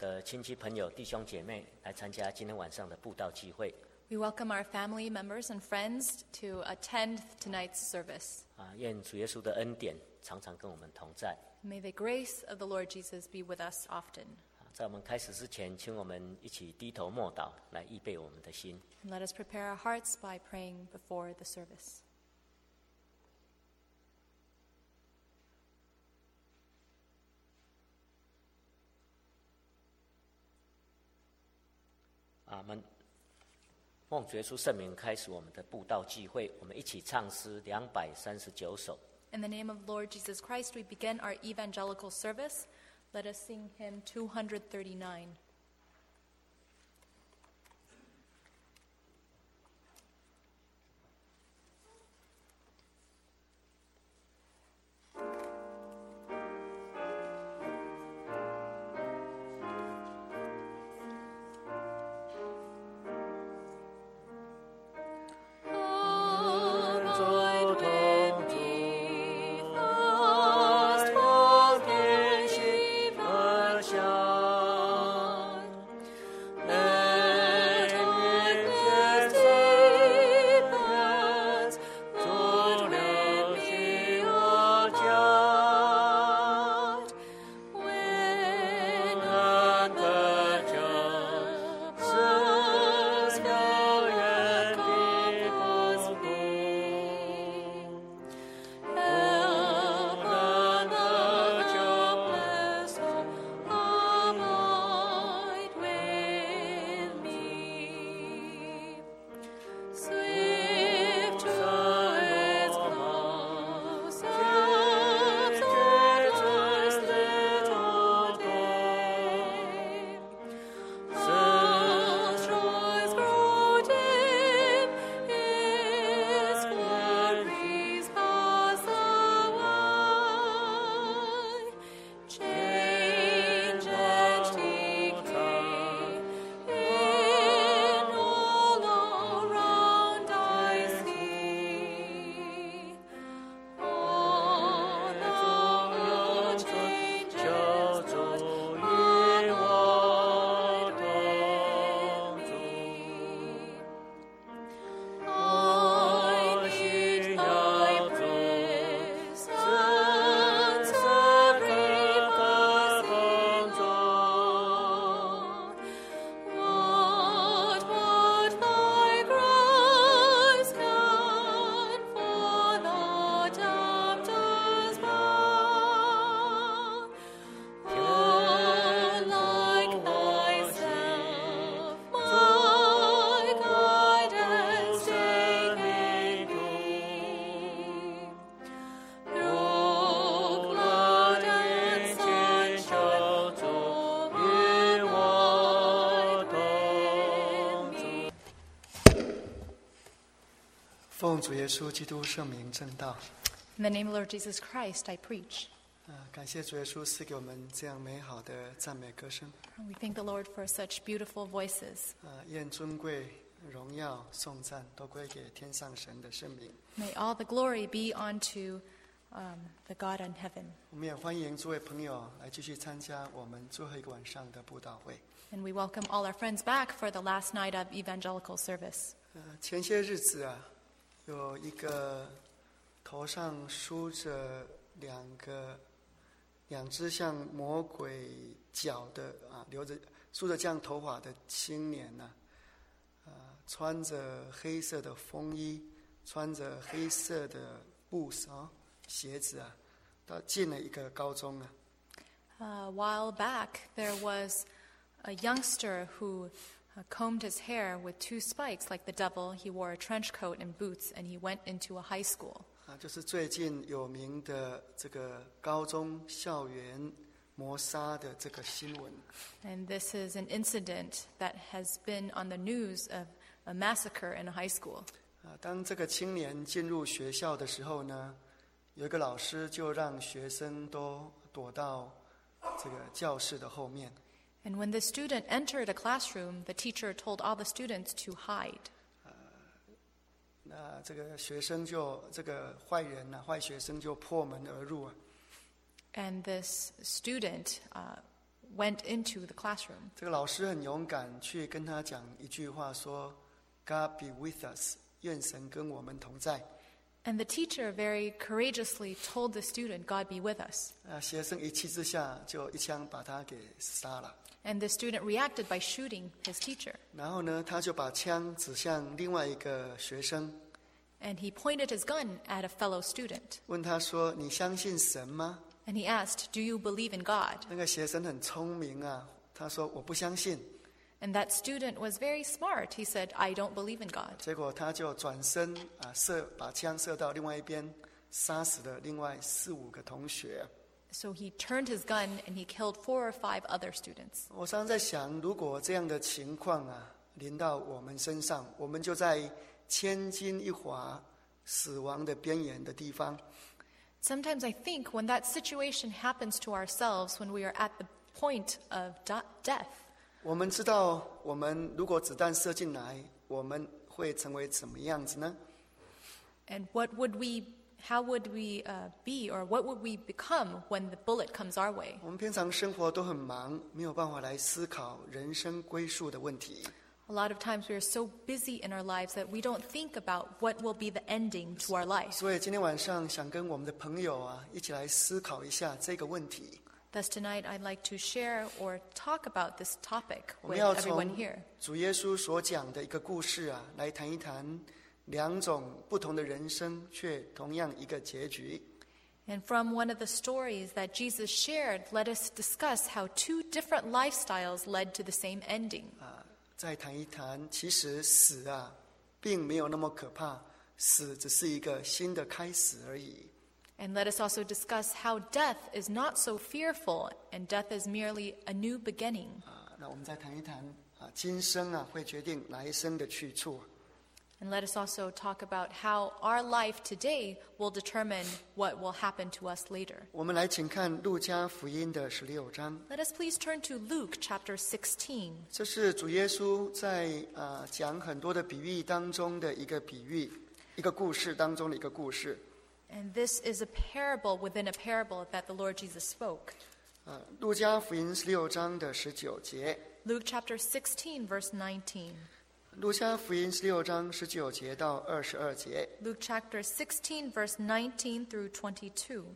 的亲戚朋友、弟兄姐妹来参加今天晚上的布道聚会。 We welcome our family members and friends to attend tonight's service. 愿主耶稣的恩典常常跟我们同在。 May the grace of the Lord Jesus be with us often. 在我们开始之前，请我们一起低头默祷，来预备我们的心。 And let us prepare our hearts by praying before the service. 我们奉主耶稣圣名开始我们的布道聚会，我们一起唱诗239首。 In the name of Lord Jesus Christ, we begin our evangelical service. Let us sing hymn 239. 奉主耶稣基督圣名正道。 In the name of Lord Jesus Christ, I preach. 感谢主耶稣赐给我们这样美好的赞美歌声。 We thank the Lord for such beautiful voices. 愿尊贵、荣耀、颂赞都归给天上神的圣名。 May all the glory be unto the God in heaven. 我们也欢迎诸位朋友来继续参加我们最后一个晚上的布道会。 And we welcome all our friends back for the last night of evangelical service. 前些日子有一个头上梳着两只像魔鬼角的梳着这样头发的青年穿着黑色的风衣，穿着黑色的布鞋子到进了一个高中 A while back, there was a youngster who combed his hair with 2 spikes like the devil. He wore a trench coat and boots, and he went into a high school. 就是最近有名的这个高中校园谋杀的这个新闻。 And this is an incident that has been on the news of a massacre in a high school. 当这个青年进入学校的时候呢，有一个老师就让学生都躲到这个教室的后面。 And when the student entered a classroom, the teacher told all the students to hide. 那这个学生这个坏学生就破门而入 And this student went into the classroom. 这个老师很勇敢，去跟他讲一句话，说 "God be with us"， 愿神跟我们同在。 And the teacher very courageously told the student, "God be with us." 学生一气之下就一枪把他给杀了。 And the student reacted by shooting his teacher. 然后呢，他就把枪指向另外一个学生， And he pointed his gun at a fellow student. 问他说：“你相信神吗？” And he asked, "Do you believe in God?" 那个学生很聪明啊，他说：“我不相信。” And that student was very smart. He said, "I don't believe in God." 结果他就转身把枪射到另外一边，杀死了另外4、5个同学。 So he turned his gun and he killed 4 or 5 other students. 我常常在想，如果这样的情况临到我们身上，我们就在千钧一发、死亡的边缘的地方。 Sometimes I think when that situation happens to ourselves, when we are at the point of death, 我们知道，我们如果子弹射进来，我们会成为什么样子呢？ and how would we be, or what would we become when the bullet comes our way? 我们平常生活都很忙，没有办法来思考人生归宿的问题。 A lot of times we are so busy in our lives that we don't think about what will be the ending to our life. 所以今天晚上想跟我们的朋友一起来思考一下这个问题。 Thus tonight I'd like to share or talk about this topic 我 with 们要 everyone 从 here. 主耶稣所讲的一个故事来谈一谈2种不同的人生，却同样一个结局。 And from one of the stories that Jesus shared, let us discuss how 2 different lifestyles led to the same ending. 再谈一谈，其实死并没有那么可怕，死只是一个新的开始而已。 And let us also discuss how death is not so fearful, and death is merely a new beginning. 那我们再谈一谈今生会决定来生的去处。 And let us also talk about how our life today will determine what will happen to us later. 我们来请看路加福音的16章。 Let us please turn to Luke chapter 16. 这是主耶稣在讲很多的比喻当中的一个比喻，一个故事当中的一个故事。 And this is a parable within a parable that the Lord Jesus spoke. 路加福音16章的19节。 Luke chapter 16, verse 19. 路加福音16章19节到22节。 Luke chapter 16, verse 19 through 22.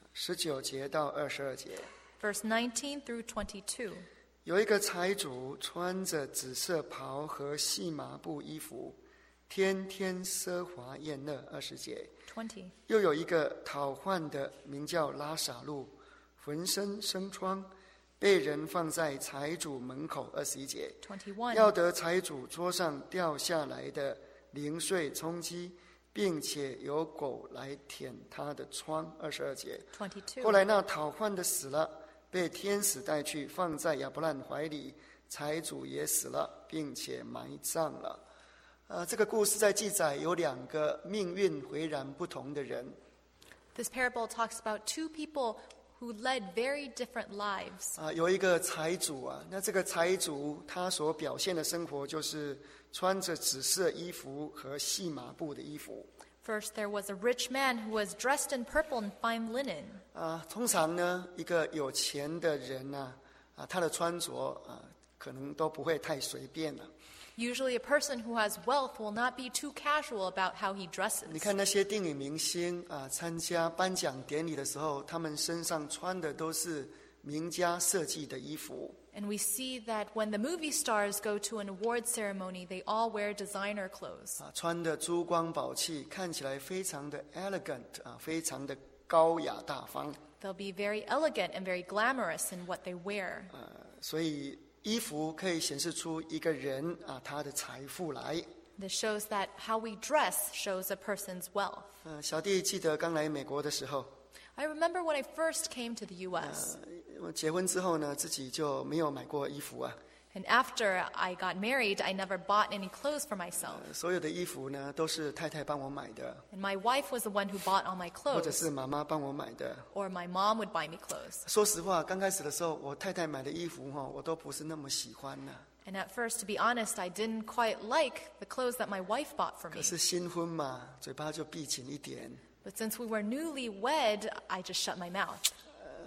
19节到22节。 Verse 19 through 22. 有一个财主穿着紫色袍和细麻布衣服，天天奢华宴乐。20节。 20. 又有一个讨饭的，名叫拉撒路，浑身生疮，被人放在财主门口。21节。 21. 要得财主桌上掉下来的零碎充饥，并且有狗来舔他的疮。22节。 22. 后来那讨饭的死了，被天使带去，放在亚伯兰怀里，财主也死了，并且埋葬了。这个故事在记载有2个命运迥然不同的人。 This parable talks about 2 people who led very different lives. 有一个财主那这个财主他所表现的生活就是穿着紫色衣服和细麻布的衣服。 First, there was a rich man who was dressed in purple and fine linen. 通常呢，一个有钱的人他的穿着可能都不会太随便了。 Usually a person who has wealth will not be too casual about how he dresses. 你看那些电影明星参加颁奖典礼的时候，他们身上穿的都是名家设计的衣服。 And we see that when the movie stars go to an award ceremony, they all wear designer clothes. 穿的珠光宝气，看起来非常的 elegant 非常的高雅大方。 They'll be very elegant and very glamorous in what they wear. 所以衣服可以显示出一个人他的财富来。 This shows that how we dress shows a person's wealth. 小弟记得刚来美国的时候， I remember when I first came to the U.S. 我结婚之后呢，自己就没有买过衣服 And after I got married, I never bought any clothes for myself. 所有的衣服呢都是太太帮我买的， And my wife was the one who bought all my 或者 clothes. 是妈妈帮我买的。 Or my mom would buy me clothes. 说实话，刚开始的时候，我太太买的衣服我都不是那么喜欢呢。 And at first, to be honest, I didn't quite like the clothes that my wife bought for 可 me. 是新婚嘛，嘴巴就闭紧一点。 But since we were newlywed, I just shut my mouth.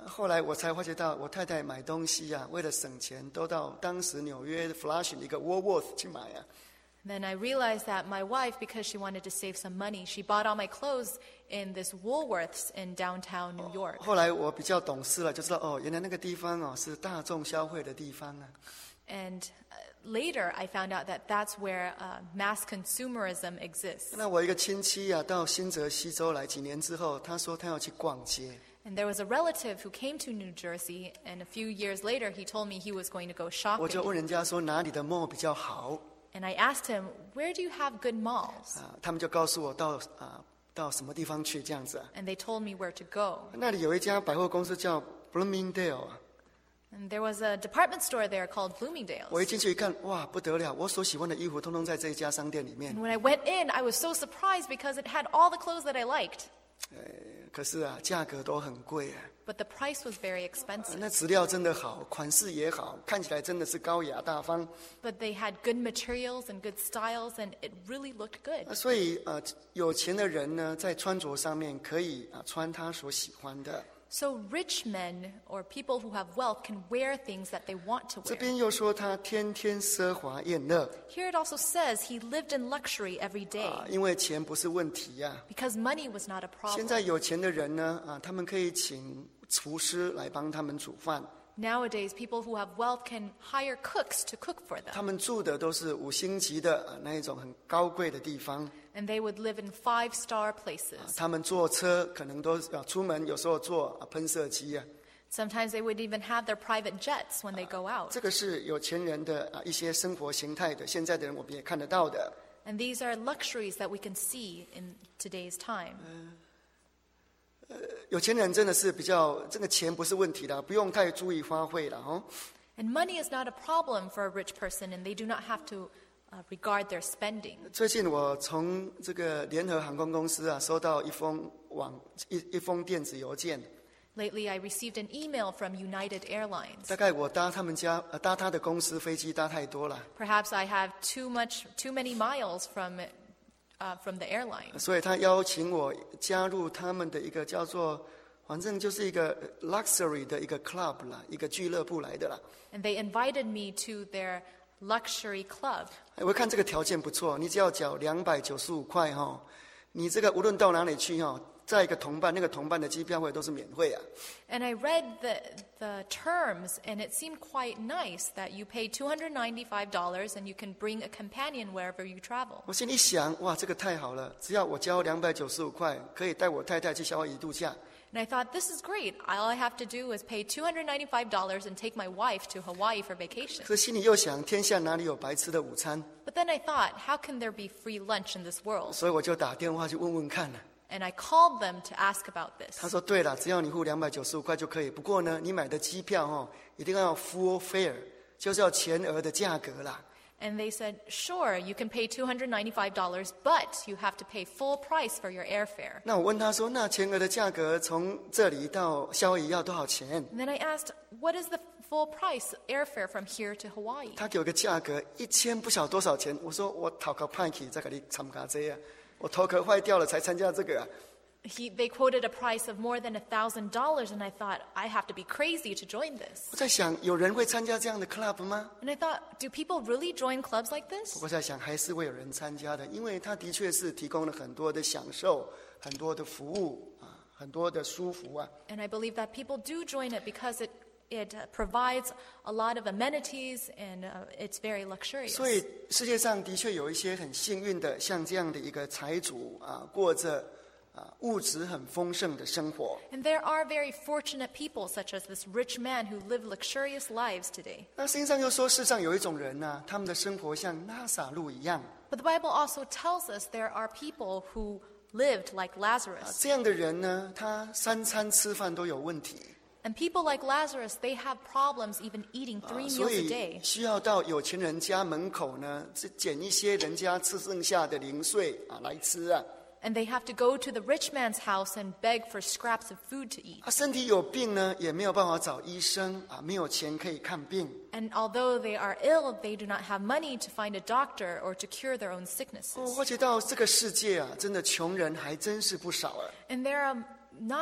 后来我才发觉到，我太太买东西啊，为了省钱，都到当时纽约 Flushing 的一个 Woolworth 去买啊。 Then I realized that my wife, because she wanted to save some money, she bought all my clothes in this Woolworths in downtown New York. 后来我比较懂事了，就知道哦，原来那个地方哦是大众消费的地方啊。 And later I found out that that's where mass consumerism exists. 那我一个亲戚啊，到新泽西州来，几年之后，他说他要去逛街。 And there was a relative who came to New Jersey, and a few years later he told me he was going to go 我就 shopping. 问人家说哪里的 mall 比较好 And I asked him, where do you have good malls? 啊？他们就告诉我到什么地方去这样子啊。 And they told me where to go. 那里有一家百货公司叫 Bloomingdale 啊。 And there was a department store there called 我一 Bloomingdale's. 进去一看，哇，不得了！我所喜欢的衣服，通通在这一家商店里面 And。when I went in, I was so surprised because it had all the clothes that I liked. 可是啊，价格都很贵啊。 But the price was very expensive. 那质料真的好，款式也好，看起来真的是高雅大方。 But they had good materials and good styles, and it really looked good. 所以有钱的人呢，在穿着上面可以穿他所喜欢的。 So rich men or people who have wealth can wear things that they want to 这 wear. 边又说他天天奢华宴乐 Here it also says he lived in luxury every day 因为钱不是问题呀。 because money was not a 现 problem. 在有钱的人呢，他们可以请厨师来帮他们煮饭， Nowadays, people who have wealth can hire cooks to cook for 他 them. 们住的都是5星级的那一种很高贵的地方。 And they would live in 5-star places. 他们坐车可能都出门，有时候坐喷射机啊。 Sometimes they would even have their private jets when they go out. 这个是有钱人的一些生活形态的，现在的人我们也看得到的。 And these are luxuries that we can see in today's time. 有钱人真的是比较这个钱不是问题的，不用太注意花费了哦。 And money is not a problem for a rich person, and they do not have to regard their spending. 最近我从这个联合航空公司收到一封电子邮件， Lately, I received an email from United Airlines. 大概我搭他的公司飞机搭太多了， Perhaps I have too many miles from the airline. 所以他邀请我加入他们的一个叫做，反正就是一个 luxury 的一个 club 啦，一个俱乐部来的啦。 And they invited me to their luxury club. 我看这个条件不错，你只要缴295块哈，你这个无论到哪里去哈，在一个同伴，那个同伴的机票费都是免费啊。 And I read the terms, and it seemed quite nice that you pay $295 and you can bring a companion wherever you travel. 我心里想，哇，这个太好了，只要我交295块，可以带我太太去夏威夷度假。 And I thought, this is great. All I have to do is pay $295 and take my wife to Hawaii for vacation. 可是心里又想，天下哪里有白吃的午餐？ But then I thought, how can there be free lunch in this world? 所以我就打电话去问问看了。 And I called them to ask about 他 this. 说：“对了，只要你付295块就可以。不过呢，你买的机票一定要 full fare，就是要全额的价格啦。 And they said, sure, you can pay $295, but you have to pay full price for your airfare. 那我问他说：“那全额的价格从这里到夏威夷要多少钱？” And then I asked, what is the full price airfare from here to Hawaii? 他给我个价格1000不晓多少钱。我说：“我头壳歹去，再给你参加这啊！我头壳坏掉了才参加这个啊！” They quoted a price of more than $1,000, and I thought, I have to be crazy to join this. 我在想，有人会参加这样的 club 吗？ And I thought, do people really join clubs like this? 我在想，还是会有人参加的，因为他的确是提供了很多的享受、很多的服务很多的舒服啊。 And I believe that people do join it because it provides a lot of amenities and it's very luxurious. 所以世界上的确有一些很幸运的，像这样的一个财主过着物质很丰盛的生活。 And there are very fortunate people, such as this rich man who live luxurious lives today. 那圣经上又说，世上有一种人呢，他们的生活像拉撒路一样。 But the Bible also tells us there are people who lived like Lazarus. 这样的人呢，他3餐吃饭都有问题， And people like Lazarus, they have problems even eating 3 所 meals a 以 day. 需要到有钱人家门口呢，捡一些人家吃剩下的零碎来吃啊。 And they have to go to the rich man's house and beg for scraps of food to eat. 身体有病呢，也没有办法找医生没有钱可以看病。 And although they are ill, they do not have money to find a doctor or to cure their own sicknesses. 我觉得这个世界真的穷人还真是不少啊。 And there are not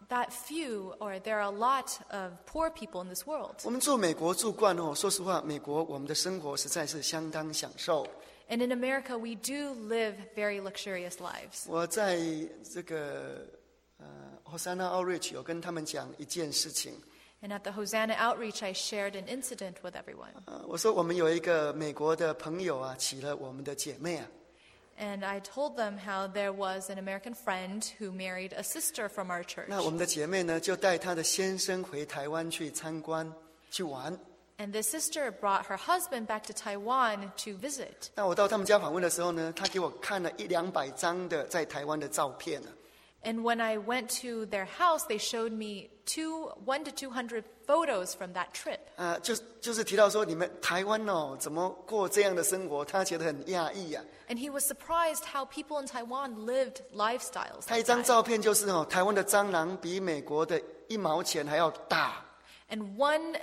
that few, or there are a lot of poor people in this world. 我们住美国住惯哦，说实话，美国我们的生活实在是相当享受。 And in America, we do live very luxurious lives. 我在这个Hosanna Outreach 有跟他们讲一件事情。 And at the Hosanna Outreach, I shared an incident with everyone. 我说我们有一个美国的朋友啊，娶了我们的姐妹啊。 And I told them how there was an American friend who married a sister from our church. 那我们的姐妹呢，就带她的先生回台湾去参观去玩。 And this sister brought her husband back to Taiwan to visit. 那我到他们家访问的时候呢，他给我看了100-200张的在台湾的照片啊。 And when I went to their house, they showed me 100 to 200 photos from that trip. 就是提到说你们台湾哦，怎么过这样的生活，他觉得很讶异啊。 And he was surprised how people in Taiwan lived lifestyles. 他一张照片就是哦，台湾的蟑螂比美国的1毛钱还要大。 And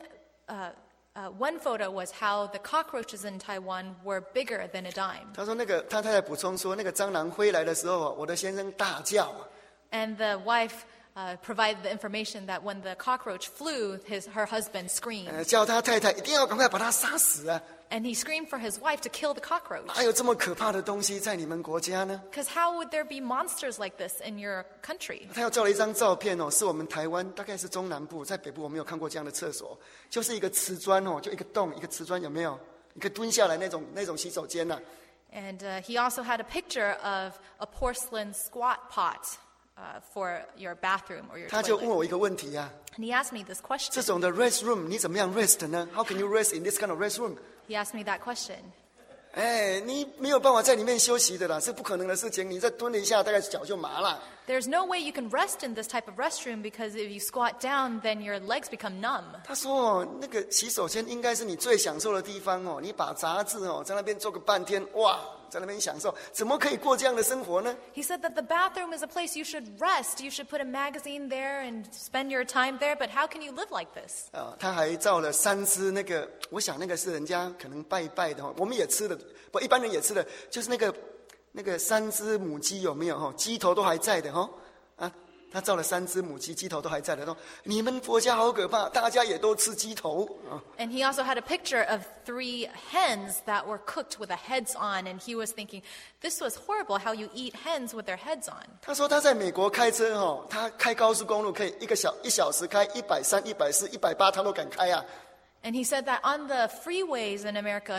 one photo was how the cockroaches in Taiwan were bigger than a dime. 他说他太太补充说，那个蟑螂飞来的时候，我的先生大叫啊。 And the wife provided the information that when the cockroach flew, her husband screamed. 叫他太太一定要赶快把它杀死啊。 And he screamed for his wife to kill the cockroach. 哪有这么可怕的东西在你们国家呢？ Because how would there be monsters like this in your country? 他又照了一张照片哦，是我们台湾大概是中南部，在北部我没有看过这样的厕所，就是一个瓷砖哦，就一个洞，一个瓷砖有没有？你可以蹲下来那种洗手间呐。 And he also had a picture of a porcelain squat pot for your bathroom or your 他就问 toilet. 我一个问题啊， And he asked me this 这 question. 种的 restroom 你怎么样 rest 呢 ？How can you rest in this kind of restroom？ He asked me that question. 你没有办法在里面休息的啦，是不可能的事情。你再蹲了一下，大概脚就麻了。 There's no way you can rest in this type of restroom because if you squat down, then your legs become numb. 他说哦，那个洗手间应该是你最享受的地方哦，你把杂志哦在那边坐个半天，哇，在那边享受，怎么可以过这样的生活呢？ He said that the bathroom is a place you should rest. You should put a magazine there and spend your time there. But how can you live like this? 他还造了3只那个，我想那个是人家可能拜拜的，我们也吃的，不，一般人也吃的，就是那个3只母鸡有没有？鸡头都还在的哈啊！他造了3只母鸡，鸡头都还在的。说你们国家好可怕，大家也都吃鸡头啊。 And he also had a picture of 3 hens that were cooked with the heads on. And he was thinking, this was horrible how you eat hens with their heads on. 他说他在美国开车哦，他开高速公路可以1小时开130、140、180，他都敢开啊。 And he said that on the freeways in America,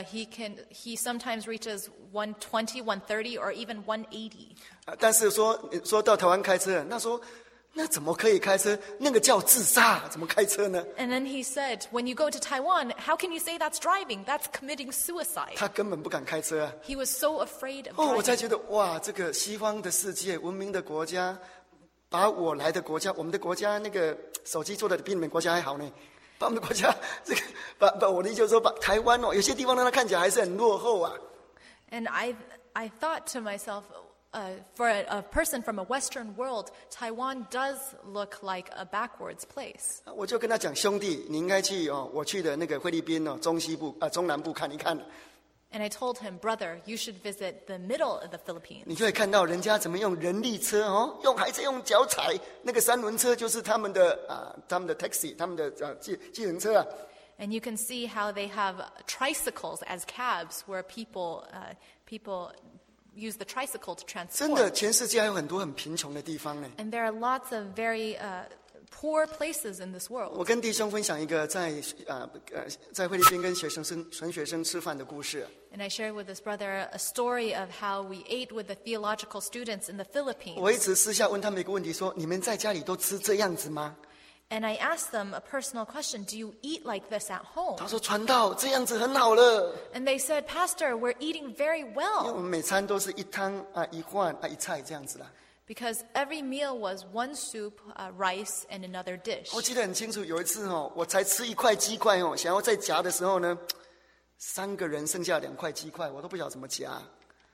he sometimes reaches 120, 130, or even 180. 但是说到台湾开车，那怎么可以开车？那个叫自杀，怎么开车呢？ And then he said, when you go to Taiwan, how can you say that's driving? That's committing suicide. 他根本不敢开车啊。 He was so afraid of 我才 driving. 觉得哇，这个西方的世界文明的国家，把我来的国家，我们的国家那个手机做的比你们国家还好呢。把我们的国家这个把我的意思就是说，把台湾哦，有些地方让它看起来还是很落后啊。 And I thought to myself, for a person from a Western world, Taiwan does look like a backwards place. 我就跟他讲，兄弟，你应该去哦，我去的那个菲律宾哦，中南部看一看。 And I told him, brother, you should visit the middle of the Philippines. 你就会看到人家怎么用人力车哦，还在用脚踩那个3轮车，就是他们的 taxi， 他们的计程车啊。 And you can see how they have tricycles as cabs, where people use the tricycle to 真的， transport. 全世界还有很多很贫穷的地方呢。 And there are lots of very poor places in this world. 我跟弟兄分享一个在菲律宾跟神学生吃饭的故事。 And I shared with this brother a story of how we ate with the theological students in the Philippines. 我一直私下问他们一个问题，说：你们在家里都吃这样子吗？ And I asked them a personal question, do you eat like this at home? 他说：传道这样子很好了。 And they said, Pastor, we're eating very 因为我 well. 们每餐都是1汤1饭1菜这样子啦。 Because every meal was 1 soup, rice, and another dish. 我记得很清楚，有一次哦，我才吃1块鸡块哦，想要再夹的时候呢，3个人剩下2块鸡块，我都不晓得怎么夹。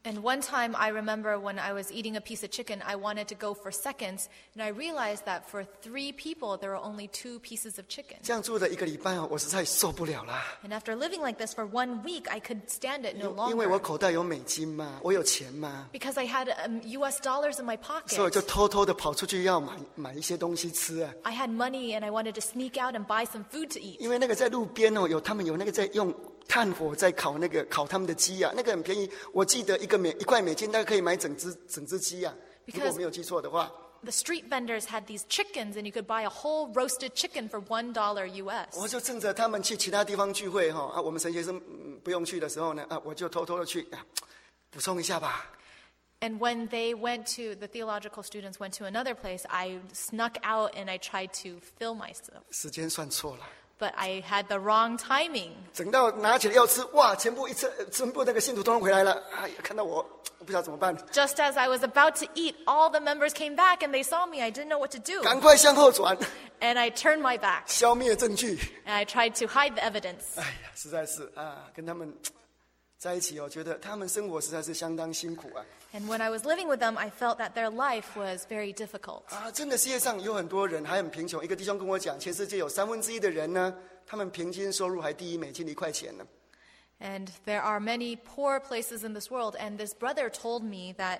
And one time I remember when I was eating a piece of chicken, I wanted to go for seconds, and I realized that for 3 people, there were only 2 pieces of chicken. 这样住了1个礼拜我实在受不了啦。 And after living like this for 1 week, I could stand it no 因为我 longer. 口袋有美金嘛，我有钱嘛， Because I had US dollars in my 所以我就 pocket. 偷偷的跑出去要买一些东西吃啊。 I had money, and I wanted to sneak out and buy some food to eat. 因为那个在路边他们有那个在用炭火在烤他们的鸡啊，那个很便宜，我记得1块美金大概可以买整只鸡啊，如果没有记错的话。 The street vendors had these chickens, and you could buy a whole roasted chicken for $1 US. 我就趁着他们去其他地方聚会我们神学生不用去的时候呢我就偷偷的去补充一下吧。 And when the theological students went to another place, I snuck out and I tried to fill myself. 时间算错了。 But I had the wrong timing. 等到拿起来要吃，哇！全部那个信徒通通回来了，哎呀，看到我不知道怎么办。 Just as I was about to eat, all the members came back and they saw me. I didn't know what to do. 赶快向后转， And I turned my back 消灭证据。 and I tried to hide the evidence. 哎呀，实在是跟他们在一起觉得他们生活实在是相当辛苦啊。 And when I was living with them, I felt that their life was very difficult. 真的世界上有很多人还很贫穷。一个弟兄跟我讲，全世界有1/3的人呢，他们平均收入还低于美金1块钱呢。 And there are many poor places in this world. And this brother told me that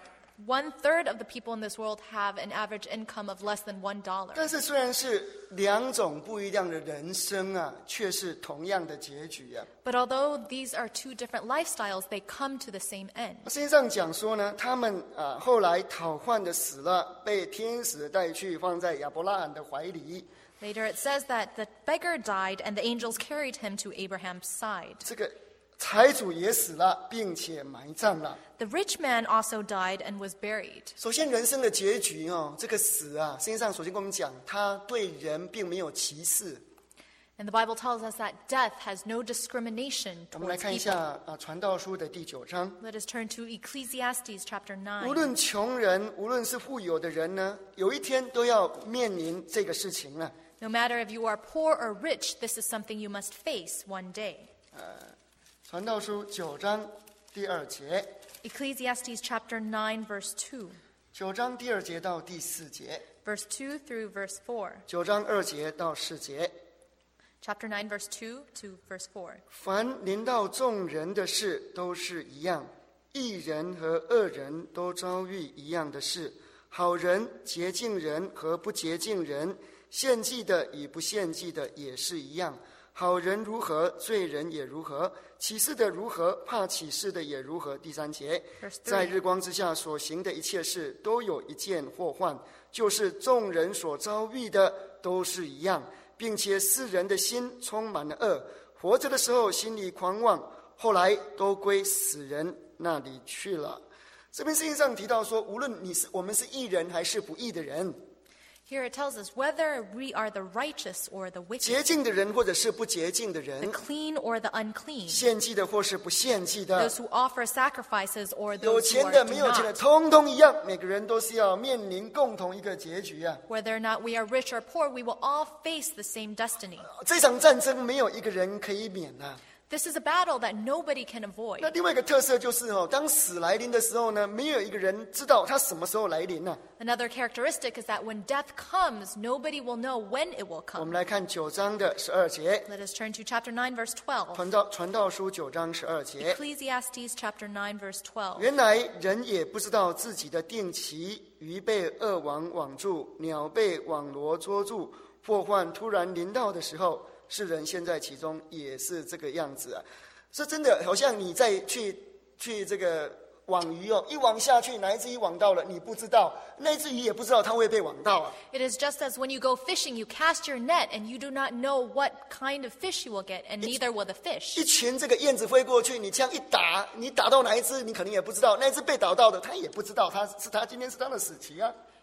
1/3 of the people in this world have an average income of less than $1. 但是虽然是2种不一样的人生却是同样的结局啊。 But although these are 2 different lifestyles, they come to the same end. 圣经上讲说呢，他们后来讨换的死了，被天使带去，放在亚伯拉罕的怀里。 Later it says that the beggar died and the angels carried him to Abraham's side. 这个财主也死了，并且埋葬了。 The rich man also died and was buried. 首先，人生的结局这个死圣经上首先跟我们讲，他对人并没有歧视。 And the Bible tells us that death has no discrimination 我们来 towards 看一 people. 下传道书的第9章。 Let us turn to Ecclesiastes chapter 无 9. 论穷人，无论是富有的人呢，有一天都要面临这个事情了。 No matter if you are poor or rich, this is something you must face one day. 传道书9章第2节。 Ecclesiastes chapter 9, verse 2. 9章第2节到第4节。 Verse 2 through verse 4. 9章2节到4节。 Chapter 9, verse 2 to verse 4. 凡临到众人的事都是一样，义人和恶人都遭遇一样的事，好人、洁净人和不洁净人，献祭的与不献祭的也是一样。好人如何，罪人也如何；起誓的如何，怕起誓的也如何。第3节，在日光之下所行的一切事，都有一件祸患，就是众人所遭遇的都是一样，并且世人的心充满了恶，活着的时候心里狂妄，后来都归死人那里去了。这边圣经上提到说，无论我们是义人还是不义的人， Here it tells us whether we are the righteous or the 洁 wicked, 净的人或者是不洁净的人， the clean or the unclean, 献祭的或是不献祭的， those who offer sacrifices or 有 those who 钱 are 的 do 没有钱的， not. 通通一样，每个人都是要面临共同一个结局啊！ Whether or not we are rich or poor, we will all face the same destiny. 这场战争没有一个人可以免啊！ This is a battle that nobody can 那 avoid. 另外一个特色就是当死来临的时候呢，没有一个人知道他什么时候来临啊。 Another characteristic is that when death comes, nobody will know when it will 我们 come. 来看9章的12节， Let us turn to chapter 9, verse 12. 传道书9章12节。 Ecclesiastes chapter 9, verse 12. 原来人也不知道自己的定期，鱼被恶网网住，鸟被网罗捉住，祸患突然临到的时候，世人陷在其中也是这个样子啊。是真的，好像你在去这个网鱼一网下去，哪一只鱼网到了你不知道，那一只鱼也不知道它会被网到啊。 It is just as when you go fishing, you cast your net and you do not know what kind of fish you will get, and neither will the fish. 一群这个燕子飞过去，你这样一打，你打到哪一只你可能也不知道，那一只被打到的他也不知道，他今天是他的死期啊。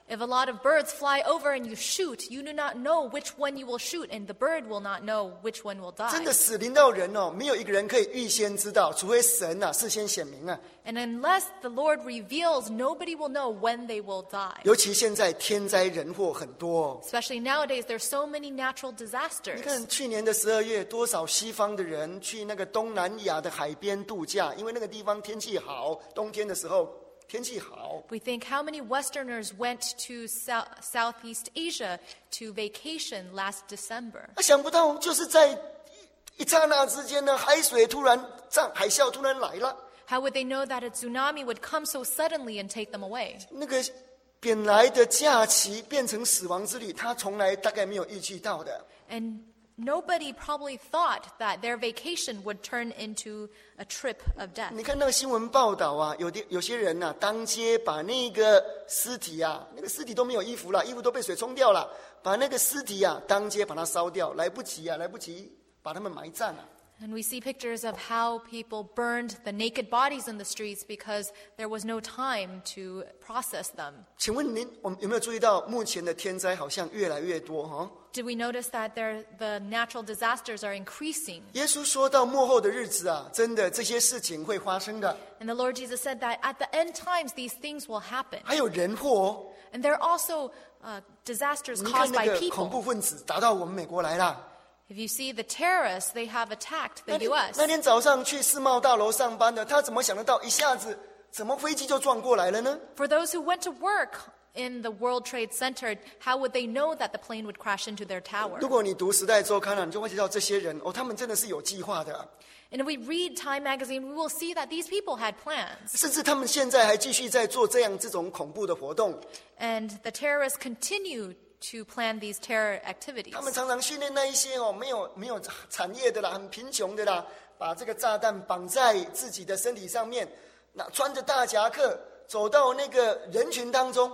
If a lot of birds fly over and you shoot, you do not know which one you will shoot, and the bird will not know which one will die. 真的死临到人哦，没有一个人可以预先知道，除非神啊事先显明啊。 And unless the Lord reveals, nobody will know when they will die. 尤其现在天灾人祸很多哦。 Especially nowadays, there's so many natural 你 disasters. 看去年的12月，多少西方的人去那个东南亚的海边度假，因为那个地方天气好，冬天的时候天气好。 We think how many Westerners went to Southeast Asia to vacation last December. 想不到就是在一刹那之间呢，海啸突然来了。 How would they know that a tsunami would come so suddenly and take them away? 那个本来的假期变成死亡之旅，他从来大概没有预计到的。 And nobody probably thought that their vacation would turn into a trip of death. 你看那个新闻报道啊，有些人啊，当街把那个尸体啊，那个尸体都没有衣服了，衣服都被水冲掉了，把那个尸体啊，当街把它烧掉，来不及把他们埋葬啊。 And we see pictures of how people burned the naked bodies in the streets because there was no time to process them. 请问我们有没有注意到，目前的天灾好像越来越多哈？ Did we notice that the natural disasters are increasing? 耶稣说到末后的日子啊，真的这些事情会发生的。 And the Lord Jesus said that at the end times these things will happen. 还有人祸哦， And there are also disasters 你看 caused 那 by 个恐怖 people. 分子打到我们美国来了。 If you see the terrorists, they have attacked the U.S. 那天早上去世贸大楼上班的，他怎么想得到一下子怎么飞机就撞过来了呢？ For those who went to work in the World Trade Center, how would they know that the plane would crash into their tower? 如果你读《时代周刊》啊，你就会知道这些人哦，他们真的是有计划的， And if we read Time magazine, we will see that these people had plans. 甚至他们现在还继续在做这种恐怖的活动。 And the terrorists continue to plan these terror activities. 他们常常训练那一些哦没有产业的啦，很贫穷的啦，把这个炸弹绑在自己的身体上面，那穿着大夹克走到那个人群当中。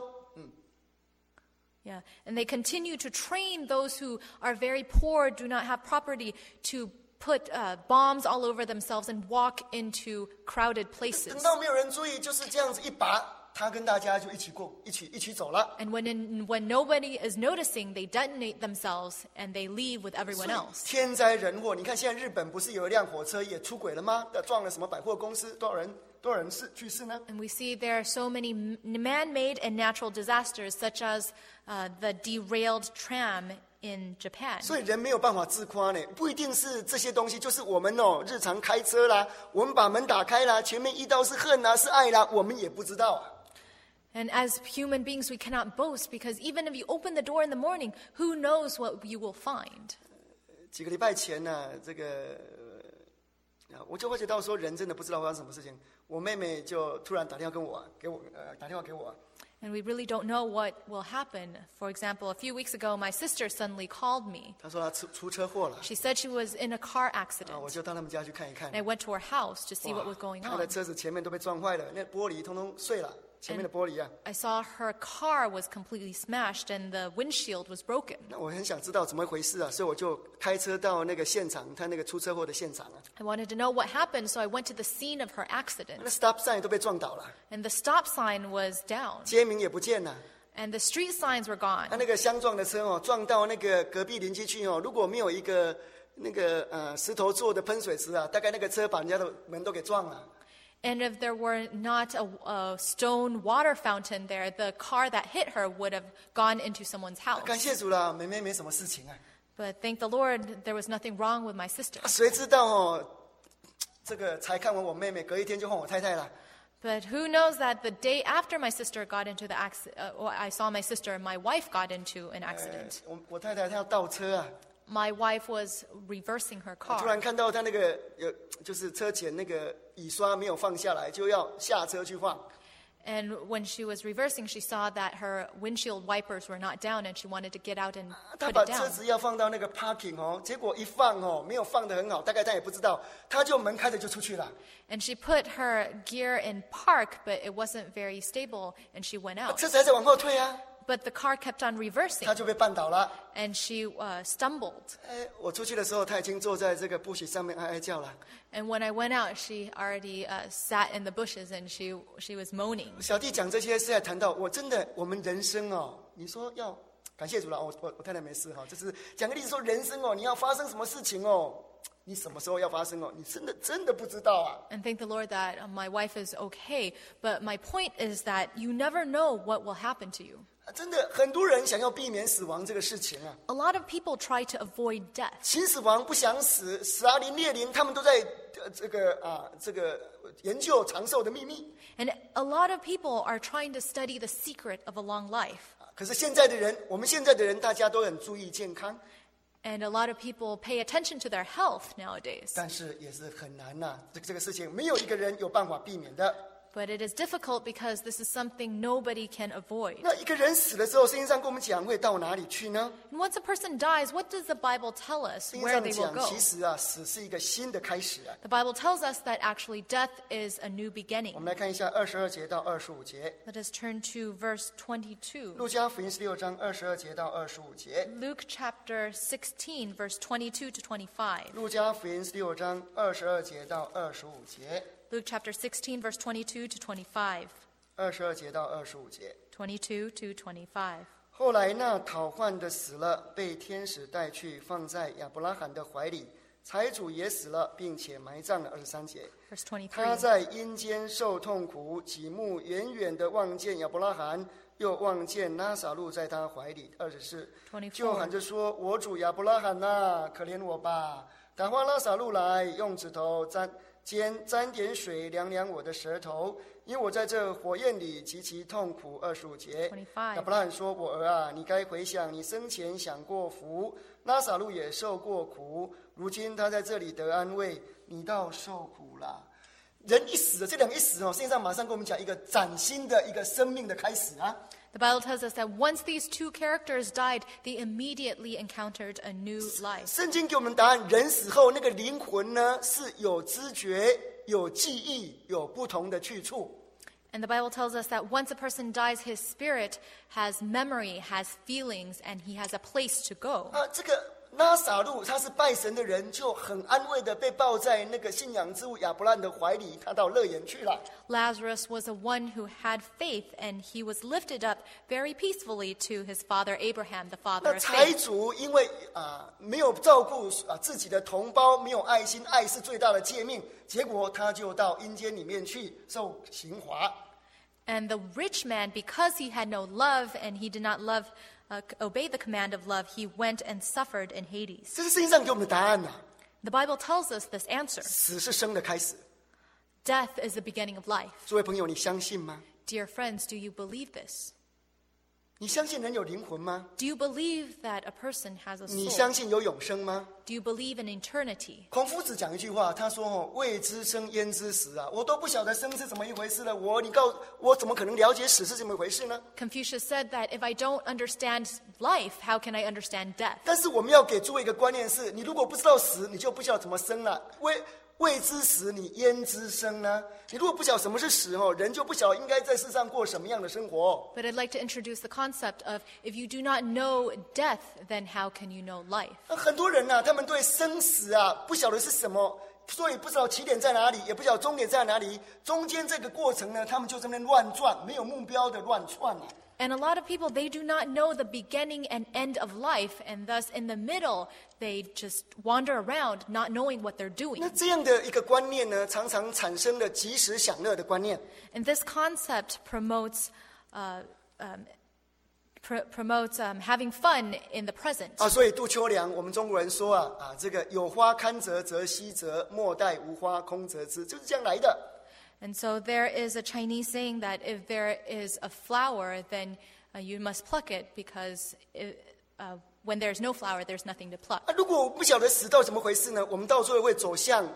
Yeah, and they continue to train those who are very poor, do not have property, to put bombs all over themselves and walk into crowded 等 places. 到没有人注意，就是这样子一拔，他跟大家就一起走了。 And when nobody is noticing, they detonate themselves and they leave with everyone 所以 else. 天灾人祸，你看现在日本不是有一辆火车也出轨了吗？撞了什么百货公司，多少人去世呢？ And we see there are so many man-made and natural disasters, such as the derailed tram in Japan. 所以人没有办法自夸呢，不一定是这些东西，就是我们哦，日常开车啦，我们把门打开啦，前面遇到是恨啊，是爱啦，我们也不知道啊。 And as human beings, we cannot boast because even if you open the door in the morning, who knows what you will find? 几个礼拜前呢，我就会觉得说，人真的不知道发生什么事情。我妹妹就突然打电话给我。 And we really don't know what will happen. For example, a few weeks ago, my sister suddenly called me. 她说她出车祸了， She said she was in a car 我 accident. 就到他们家去看一看 And。I went to her house to see what was going 她的 on. 车子前面都被撞坏了，那玻璃通通碎了，前面的玻璃啊。 I saw her car was completely smashed and the windshield was broken. 那我很想知道怎么回事啊，所以我就开车到那个现场，他那个出车祸的现场啊， I wanted to know what happened, so I went to the scene of her 那 accident. stop sign 都被撞倒了， And the stop sign was down. 街名也不见了。 And the street signs were 他 gone. 那个相撞的车哦，撞到那个隔壁邻居去哦，如果没有一个石头做的喷水池啊，大概那个车把人家的门都给撞了。 And if there were not a stone water fountain there, the car that hit her would have gone into someone's 感 house. 谢主啦，妹妹没什么事情啊。 But thank the Lord, there was nothing wrong with my sister. 谁知道哦，这个才看完我妹妹，隔一天就换我太太了。 But who knows that the day after my sister got into the accident, I saw my sister and my wife got into an accident. 我太太她要倒车啊， My wife was reversing her 突 car. 然看到她那个就是车前那个椅刷没有放下来，就要下车去放。 And when she was reversing, she saw that her windshield wipers were not down and she wanted to get out and 他 put 把 it 车 down. 子要放到那个 parking 哦，结果一放哦，没有放得很好，大概他也不知道，他就门开着就出去了。 And she put her gear in park, but it wasn't very stable and she went out. 车子还在往后退啊， but the car kept on reversing. 他就被绊倒了。 And she stumbled. 我出去的时候，他已经坐在这个bush上面哀哀叫了。 And when I went out, she already sat in the bushes and she was moaning. 小弟讲这些是在谈到我们人生哦，你说要感谢主了，我太太没事哈，就是讲个例子说人生哦，你要发生什么事情哦，你什么时候要发生哦，你真的不知道啊。 And thank the Lord that my wife is okay, but my point is that you never know what will happen to you. 真的很多人想要避免死亡这个事情啊。 A lot of people try to avoid death. 秦始皇不想死，史达林、列宁他们都在这个研究长寿的秘密。 And a lot of people are trying to study the secret of a long life. 可是我们现在的人，大家都很注意健康。 And a lot of people pay attention to their health nowadays. 但是也是很难呐，这个事情没有一个人有办法避免的。 But it is difficult because this is something nobody can avoid. 那一个人死的时候，圣经上跟我们讲会到哪里去呢？ And once a person dies, what does the Bible tell us 圣经 where 上 they will 讲， go? 其实啊，死是一个新的开始啊。 The Bible tells us that actually death is a new beginning. 我们来看一下22节到25节， Let us turn to verse 22. 路加福音16章22节到25节， Luke chapter 16, verse 22 to 25. 路加福音16章22节到25节， Luke chapter 16, verse 22 to 25. 22节到25节。 22 to 25. 后来那讨患的死了，被天使带去，放在亚伯拉罕的怀里。财主也死了，并且埋葬了。23节， Verse 他 23. 在阴间受痛苦，几目远远地望见亚伯拉罕，又望见拉撒路在他怀里。24， 就喊着说：“我主亚伯拉罕啊，可怜我吧！打发拉撒路来，用指头沾点水凉凉我的舌头，因为我在这火焰里极其痛苦。25节，亚伯拉罕说：“我儿啊，你该回想你生前享过福，拉撒路也受过苦，如今他在这里得安慰，你倒受苦了。”人一死，这两个一死哦，圣经上马上跟我们讲一个崭新的一个生命的开始啊。 The Bible tells us that once these two characters died, they immediately encountered a new life. 圣经给我们答案，人死后那个灵魂呢是有知觉、有记忆、有不同的去处。 And the Bible tells us that once a person dies, his spirit has memory, has feelings, and he has a place to go. 这个拉撒路他是拜神的人，就很安慰的被抱在那个信仰之物亚伯拉罕的怀里，他到乐园去了。 Lazarus was a one who had faith, and he was lifted up very peacefully to his father Abraham, the father 那 of 财 faith. 主因为没有照顾自己的同胞，没有爱心，爱是最大的诫命，结果他就到阴间里面去受刑罚。 And the rich man, because he had no love and he did not obey the command of love, he went and suffered in Hades. 这是圣经上给我们的答案啊。 The Bible tells us this answer. 死是生的开始。 Death is the beginning of life. 诸位朋友，你相信吗？ Dear friends, do you believe this? 你相信人有灵魂吗？ Do you believe that a person has a 你 soul? 相信有永生吗？ Do you believe in eternity? 孔夫子讲一句话，他说：“未知生焉知死啊！我都不晓得生是怎么一回事了，你告诉我怎么可能了解死是怎么一回事呢？” Confucius said that if I don't understand life, how can I understand death? 但是我们要给诸位一个观念是：你如果不知道死，你就不晓得怎么生了。未知死，你焉知生呢？你如果不晓得什么是死人就不晓得应该在世上过什么样的生活。 But I'd like to introduce the concept of if you do not know death, then how can you know life? 很多人他们对生死不晓得是什么，所以不知道起点在哪里，也不晓得终点在哪里。中间这个过程呢，他们就在那边乱转，没有目标的乱窜。 And a lot of people, they do not know the beginning and end of life, and thus in the middle, they just wander around not knowing what they're 那 doing. 这样的一个观念呢，常常产生了及时享乐的观念。 And this concept promotes having fun in the present. 所以杜秋良，我们中国人说这个有花堪折则惜折，莫待无花空折枝，就是这样来的。 And so there is a Chinese saying that if there is a flower, then you must pluck it, because when there's no flower, there's nothing to pluck. 如果我不晓得死到怎么回事呢，我们到最后会走向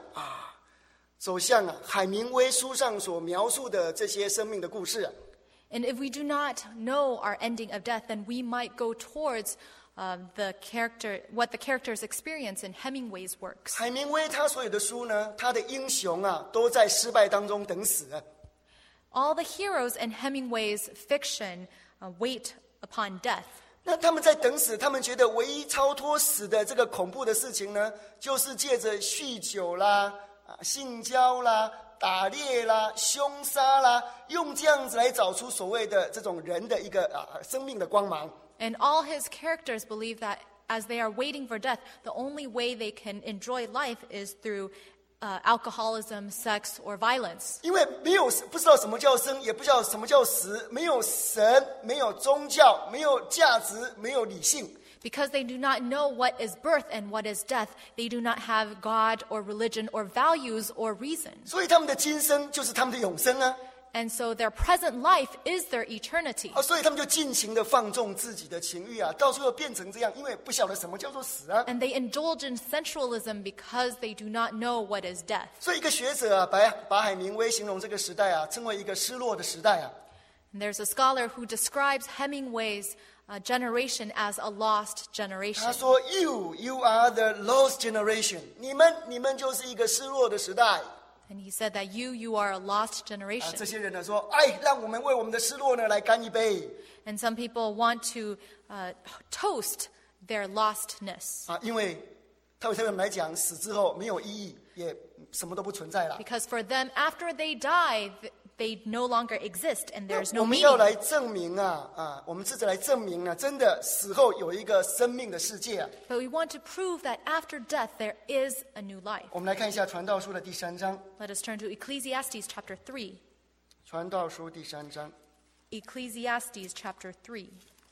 海明威书上所描述的这些生命的故事。 And if we do not know our ending of death, then we might go towards what the characters experience in Hemingway's works. 海明威他所有的书呢，他的英雄都在失败当中等死。 All the heroes in Hemingway's fiction wait upon death. 那他们在等死，他们觉得唯一超脱死的这个恐怖的事情呢，就是借着酗酒啦、性交啦、打猎啦、凶杀啦，用这样子来找出所谓的这种人的一个生命的光芒。 And all his characters believe that as they are waiting for death, the only way they can enjoy life is through alcoholism, sex, or violence. 因为不知道什么叫生，也不知道什么叫死，没有神，没有宗教，没有价值，没有理性。 Because they do not know what is birth and what is death, they do not have God or religion or values or reason. 所以他们的今生就是他们的永生啊。 And so their present life is their eternity. 所以他们就尽情的放纵自己的情欲啊，到最后变成这样，因为不晓得什么叫做死啊。 And they indulge in sensualism because they do not know what is death. 所以一个学者啊，把海明威形容这个时代啊，称为一个失落的时代啊。 And there's a scholar who describes Hemingway's generation as a lost 他 generation. 说 You are the lost generation. 你们就是一个失落的时代。 And he said that you are a lost 这 generation. 些人呢说，让我们为我们的失落呢来干一杯。 And some people want to toast their lostness. 因为对他们来讲，死之后没有意义，也什么都不存在了。 Because for them, after they die, they no longer exist and there's 我 no 们要 meaning. 来证明我们试着来证明呢，真的死后有一个生命的世界啊。 But we want to prove that after death, there is a new life. 我们来看一下传道书的第3章。 Let us turn to Ecclesiastes chapter 3. 传道书第3章 Ecclesiastes chapter 3.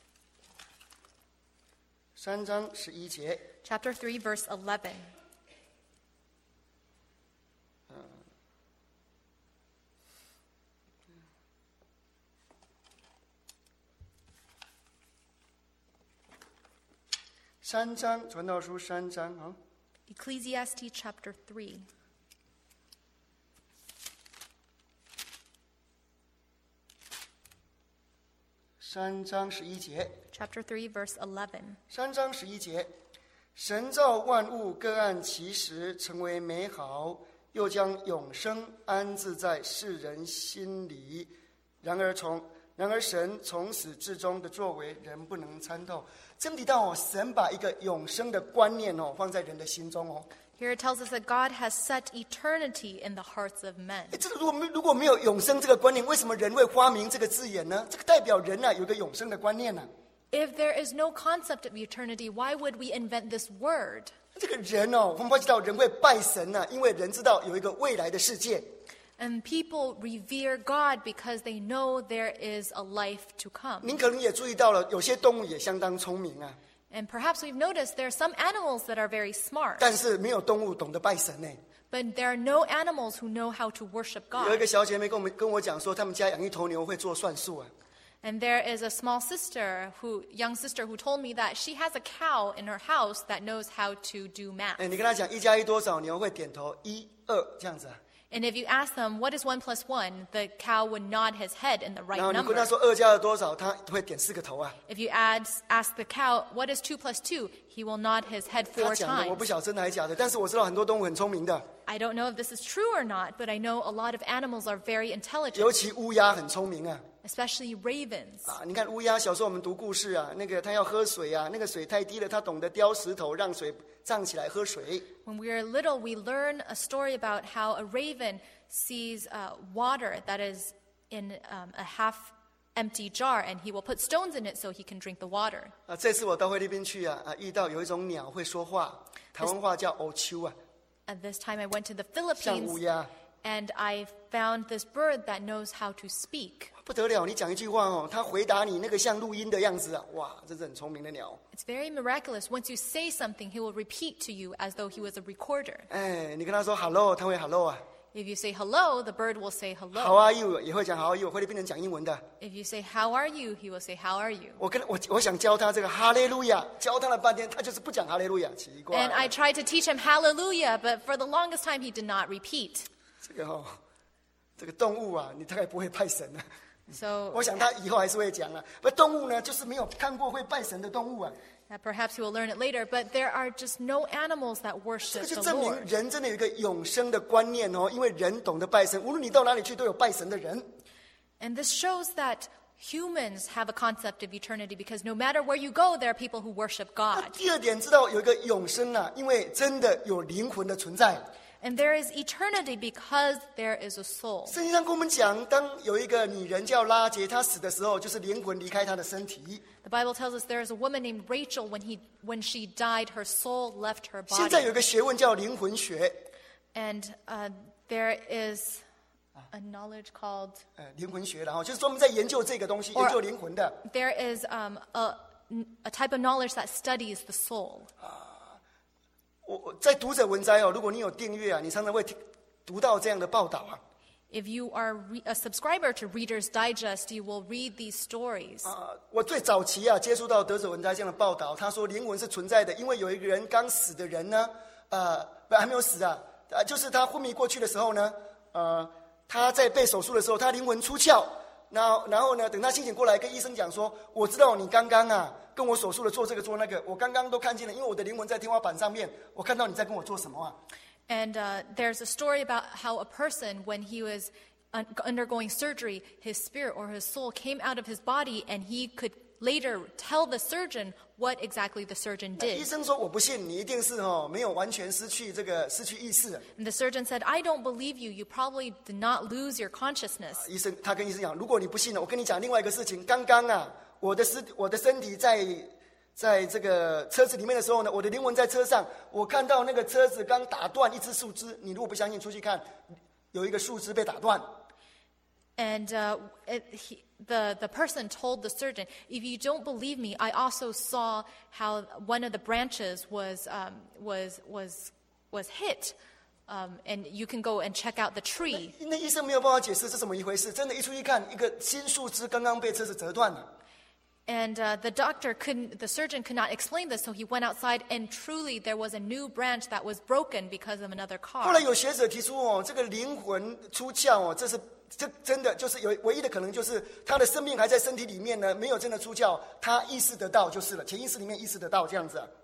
3章11节。 Chapter 3, verse 11. 3章传道书3章啊。 Ecclesiastes chapter 3. 3章11节。 Chapter 3, verse 11. 3章11节，神造万物各按其时，成为美好，又将永生安置在世人心里。然而神从始至终的作为，人不能参透。真提到神把一个永生的观念放在人的心中。 Here it tells us that God has set eternity in the hearts of men. 这个如果没有永生这个观念，为什么人会发明这个字眼呢？这个代表人有一个永生的观念呢。 If there is no concept of eternity, why would we invent this word? 这个人我们会知道人会拜神因为人知道有一个未来的世界。 And people revere God because they know there is a life to come. 您可能也注意到了，有些动物也相当聪明啊。 And perhaps we've noticed there are some animals that are very smart. 但是没有动物懂得拜神呢。 But there are no animals who know how to worship 有一 God. 个小姐妹跟我讲说，他们家养一头牛会做算术啊。 And there is a young sister who told me that she has a cow in her house that knows how to do math. 你跟她讲1加1多少，牛会点头1、2这样子啊。 And if you ask them, what is 1 plus 1, the cow would nod his head in the 然 right 后你跟 number. 她说2加2多少，她会点4个头啊。 If you ask the cow, what is 2 plus 2, he will nod his head 她 4 讲的我 times. 不晓得真的还是假的，但是我知道很多动物很聪明的， I don't know if this is true or not, but I know a lot of animals are very 尤 intelligent, 其乌鸦很聪明啊。 especially ravens. 你看乌鸦，小时候我们读故事啊，那个它要喝水啊，那个水太低了，它懂得叼石头让水涨起来喝水。 When we are little, we learn a story about how a raven sees water that is in a half-empty jar, and he will put stones in it so he can drink the water. 这次我到菲律宾去遇到有一种鸟会说话，台湾话叫欧秋啊， At this time, I went to the 像乌 Philippines, 鸦。 and I found this bird that knows how to speak. 不得了，你讲一句话它回答你那个像录音的样子啊，哇，这是很聪明的鸟。 It's very miraculous. Once you say something, he will repeat to you as though he was a recorder. 你跟他说 hello， 他会 hello 啊。 If you say hello, the bird will say How hello. are you 也会讲 How are you， 菲律宾人讲英文的。 If you say how are you, he will say how are you. 我想教他这个哈利路亚，教他了半天，他就是不讲哈利路亚，奇怪。 And I tried to teach him hallelujah, but for the longest time he did not repeat. 这个动物啊，你大概不会拜神啊。 So 我想他以后还是会讲了。不，动物呢，就是没有看过会拜神的动物啊。 perhaps he will learn it later, but there are just no animals that 这 worship 个就 the 证明 Lord. 人真的有一个永生的观念因为人懂得拜神，无论你到哪里去都有拜神的人。 And this shows that humans have a concept of eternity because no matter where you go, there are people who worship 那 God. 第二点知道有一个永生啊，因为真的有灵魂的存在。 And there is eternity because there is a soul. 圣经上跟我们讲，当有一个女人叫拉结，她死的时候，就是灵魂离开她的身体。 The Bible tells us there is a woman named Rachel when she died, her soul left her 现在有 body. 一个学问叫灵魂学， And there is a knowledge called 灵魂学，然后就是专门在研究这个东西， Or- 研究灵魂的。 there is a type of knowledge that studies the soul. 我在读者文摘哦，如果你有订阅啊，你常常会读到这样的报道啊。 If you are a subscriber to Reader's Digest, you will read these stories. 我最早期啊接触到德者文摘这样的报道，他说灵魂是存在的，因为有一个人刚死的人呢，还没有死啊，就是他昏迷过去的时候呢，他在被手术的时候，他灵魂出窍，然后呢，等他清醒过来，跟医生讲说，我知道你刚刚啊跟我手术的做这个做那个，我刚刚都看见了，因为我的灵魂在天花板上面，我看到你在跟我做什么啊。 And there's a story about how a person, when he was undergoing surgery, his spirit or his soul came out of his body, and he could later tell the surgeon what exactly the surgeon 医 did. 生说我不信，你一定是没有完全失去意识。 And the surgeon said, I don't believe you. You probably did not lose your consciousness. 他跟医生讲，如果你不信了，我跟你讲另外一个事情。刚刚啊，我的身体在这个车子里面的时候呢，我的灵魂在车上，我看到那个车子刚打断一只树枝。你如果不相信，出去看，有一个树枝被打断。 And the person told the surgeon, if you don't believe me, I also saw how one of the branches was hit. And you can go and check out the tree. 那医生没有办法解释这怎么一回事，真的，一出去看，一个新树枝刚刚被车子折断了。 And the surgeon could not explain this, so he went outside, and truly there was a new branch that was broken because of another 后来 car. 有学者提出这个灵魂出窍这真的就是有唯一的可能，就是他的生命还在身体里面呢，没有真的出窍，他意识得到就是了，潜意识里面意识得到这样子啊。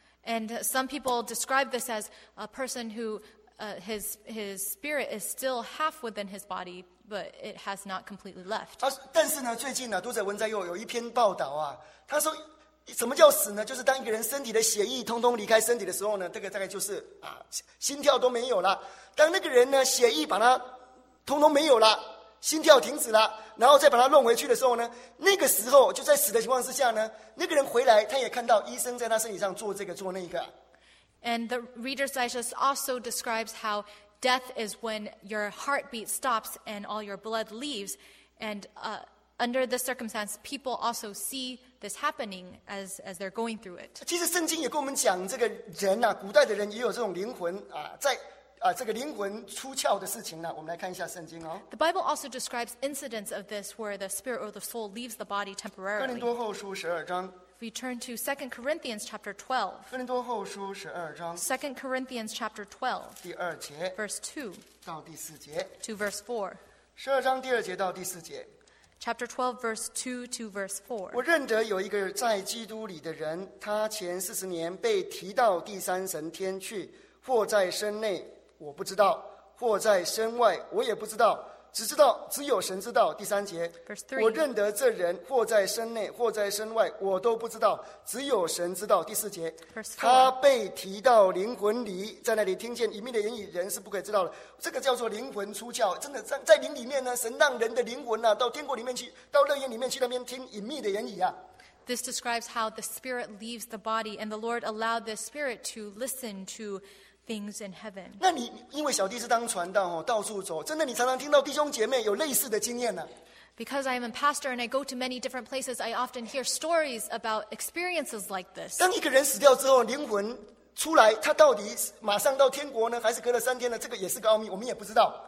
And some people describe this as a person who his spirit is still half within his body, but it has not completely left. 但是呢，最近呢，读者文摘又有一篇报道啊，他说什么叫死呢？就是当一个人身体的血液通通离开身体的时候呢，这个大概就是心跳都没有了。当那个人呢，血液把它通通没有了，心跳停止了，然后再把它弄回去的时候呢，那个时候就在死的情况之下呢，那个人回来，他也看到医生在他身体上做这个做那个。 And the Reader's Digest also describes how death is when your heartbeat stops and all your blood leaves. And under this circumstance, people also see this happening as they're going through it. 其实圣经也跟我们讲，这个人啊，古代的人也有这种灵魂在这个灵魂出窍的事情呢。我们来看一下圣经哦。 The Bible also describes incidents of this where the spirit or the soul leaves the body 哥林 temporarily. 多后书12章， If we turn to 2 Corinthians chapter 12, 哥林多后书12章 2 Corinthians chapter 12, 第2节 verse 2 到第4节， to verse 4. 12章第2节到第4节。 Chapter 12, verse 2 to verse 4. 我认得有一个在基督里的人，他前40年被提到第三神天去，或在身内，我不知道；或在身外，我也不知道。只有神知道。第3节， Verse 3. 我认得这人，或在身内，或在身外，我都不知道，只有神知道。第4节， Verse 4. 他被提到灵魂里，在那里听见隐秘的言语，人是不可以知道的。这个叫做灵魂出窍。真的在灵里面呢，神让人的灵魂到天国里面去，到乐园里面去，那边听隐秘的言语啊。 This describes how the spirit leaves the body, and the Lord allowed the spirit to listen to things in heaven. 那你因为小弟是当传道到处走，真的你常常听到弟兄姐妹有类似的经验呢。 Because I am a pastor and I go to many different places, I often hear stories about experiences like this. 当一个人死掉之后，灵魂出来，他到底马上到天国呢，还是隔了3天呢？这个也是个奥秘，我们也不知道。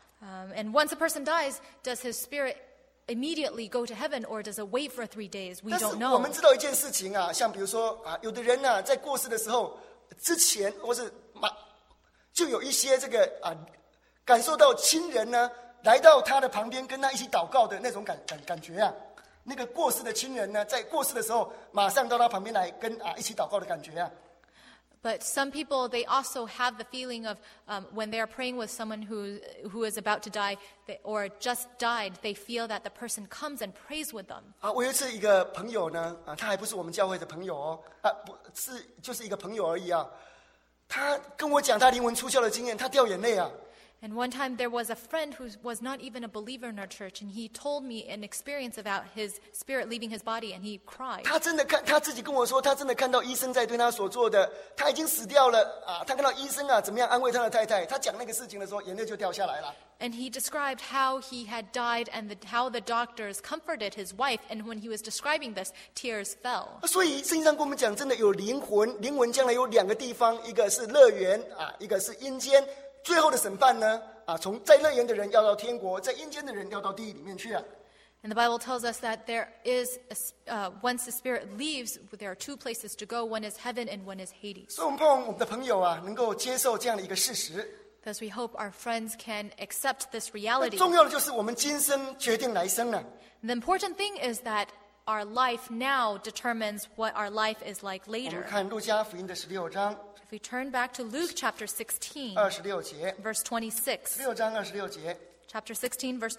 And once a person dies, does his spirit immediately go to heaven, or does it wait for 3 days? We 但是 don't 我 know. 们知道一件事情啊，像比如说有的人呢，在过世的时候之前，或是就有一些这个感受到亲人呢来到他的旁边，跟他一起祷告的那种感觉啊。那个过世的亲人呢，在过世的时候，马上到他旁边来跟一起祷告的感觉啊。 But some people, they also have the feeling of when they are praying with someone who is about to die or just died, they feel that the person comes and prays with them. 我有一次一个朋友呢，他还不是我们教会的朋友哦，不是，就是一个朋友而已啊。他跟我讲他灵魂出窍的经验，他掉眼泪啊。 And one time there was a friend who was not even a believer in our church, and he told me an experience about his spirit leaving his body, and he cried. 他自己跟我说，他真的看到医生在对他所做的，他已经死掉了啊！他看到医生怎么样安慰他的太太，他讲那个事情的时候，眼泪就掉下来了。 And he described how he had died and how the doctors comforted his wife, and when he was describing this, tears fell. 所以圣经上跟我们讲，真的有灵魂将来有2个地方，一个是乐园一个是阴间。最后的审判呢？从在乐园的人要到天国，在阴间的人要到地狱里面去啊。 And the Bible tells us that there is, once the spirit leaves, there are 2 places to go. One is heaven and one is Hades. 所以我们盼望我们的朋友能够接受这样的一个事实。 Thus, we hope our friends can accept this reality. 重要的就是我们今生决定来生了。 The important thing is that our life now determines what our life is like 我们 later. 看路加福音的16章。 If we turn back to Luke chapter 16, 26节 verse 26. ，16章26节。 Chapter 16, verse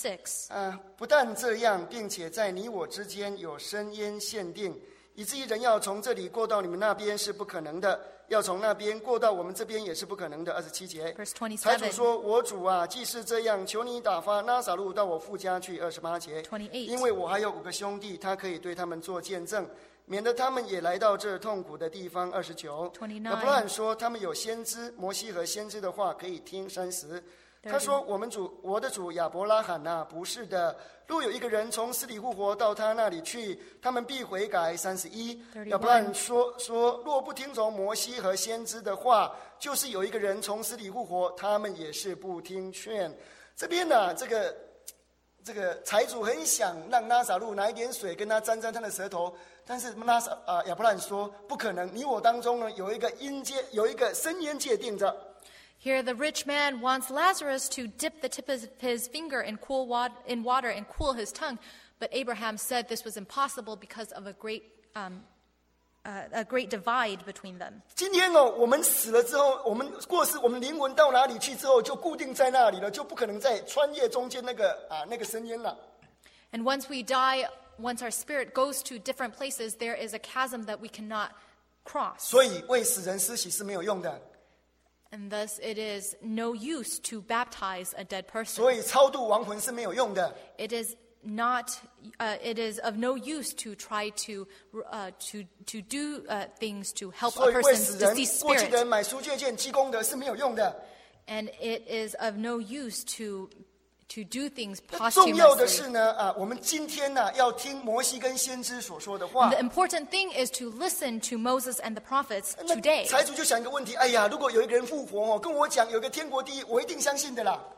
26. 不但这样，并且在你我之间有深渊限定，以至于人要从这里过到你们那边是不可能的，要从那边过到我们这边也是不可能的。27节， Verse 27. 财主说：“我主啊，既是这样，求你打发拉撒路到我父家去。”28节， 28. 因为我还有5个兄弟，他可以对他们做见证，免得他们也来到这痛苦的地方。29， 29. 亚伯兰说：“他们有先知摩西和先知的话可以听。”30，他说：“我的主亚伯拉罕啊，不是的。若有一个人从死里复活到他那里去，他们必悔改。”31，亚伯兰说：“若不听从摩西和先知的话，就是有一个人从死里复活，他们也是不听劝。”这边呢，这个财主很想让拉撒路拿一点水跟他沾沾他的舌頭，但是亚伯兰说不可能，你我当中呢有一个深渊界定着。 Here, the rich man wants Lazarus to dip the tip of his finger in water and cool his tongue. But Abraham said this was impossible because of a great divide between them. 今天我们死了之后，我们过世，我们灵魂到哪里去之后，就固定在那里了，就不可能再穿越中间那个深渊了。 And once we die, once our spirit goes to different places, there is a chasm that we cannot cross. 所以为死人施洗是没有用的。 And thus it is no use to baptize a dead person. 所以超度亡魂是没有用的。 It is of no use to try to do things to help 所 a 以为 person 死人 deceased 过去的人 spirit. 买赎罪券积功德是没有用的。 And it is of no use to do things 重要的是 posthumously. 呢，我们今天呢要听摩西跟先知所说的话 The。important thing is to listen to Moses and the prophets 那 today. 财主就想一个问题：哎呀，如果有一个人复活跟我讲有个天国地狱，我一定相信的啦。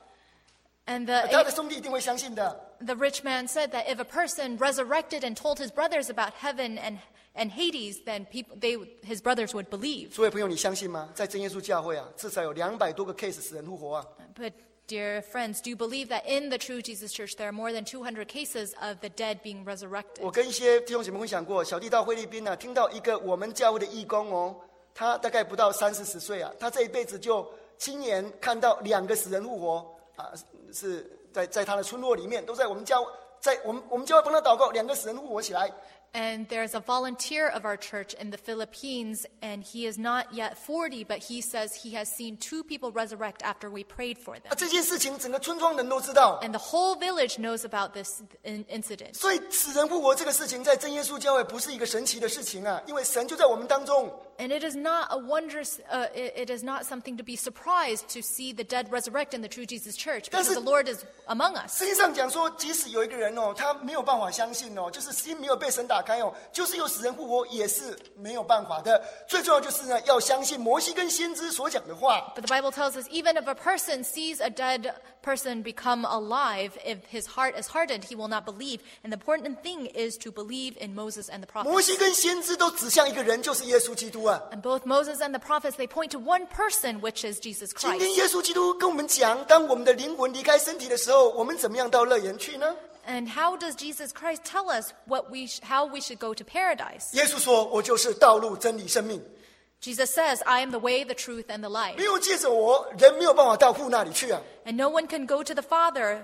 And 他的兄弟一定会相信的。 the rich man said that if a person resurrected and told his brothers about heaven and Hades, then his brothers would believe. 诸位朋友，你相信吗？在真耶稣教会至少有200多个 case 死人复活啊。 But dear friends, do you believe that in the True Jesus Church there are more than 200 cases of the dead being resurrected? 我跟一些弟兄姐妹分享过，小弟到菲律宾听到一个我们教会的义工他大概不到30-40岁他这一辈子就亲眼看到2个死人复活是在他的村落里面，都在我们教会帮他祷告，2个死人复活起来。 And there's a volunteer of our church in the Philippines, and he is not yet 40, but he says he has seen 2 people resurrect after we prayed for them. 这件事情整个村庄人都知道。 And the whole village knows about this incident. 所以死人复活这个事情在真耶稣教会不是一个神奇的事情因为神就在我们当中。 And it is not a wondrous, it is not something to be surprised to see the dead resurrect in the True Jesus Church, because the Lord is among us. 圣经上讲说，即使有一个人他没有办法相信就是心没有被神打开就是有死人复活也是没有办法的。最重要就是呢，要相信摩西跟先知所讲的话。 But the Bible tells us even if a person sees a dead person become alive, if his heart is hardened, he will not believe. And the important thing is to believe in Moses and the prophets. 摩西跟先知都指向一个人，就是耶稣基督 And both Moses and the prophets, they point to one person, which is Jesus 今 Christ. 天耶稣基督跟我们讲，当我们的灵魂离开身体的时候，我们怎么样到乐园去呢？ And how does Jesus Christ tell us how we should go to paradise? 耶稣说：“我就是道路、真理、生命。” Jesus says, I am the way, the truth, and the life. 没有借着我，人没有办法到父那里去啊。 And no one can go to the Father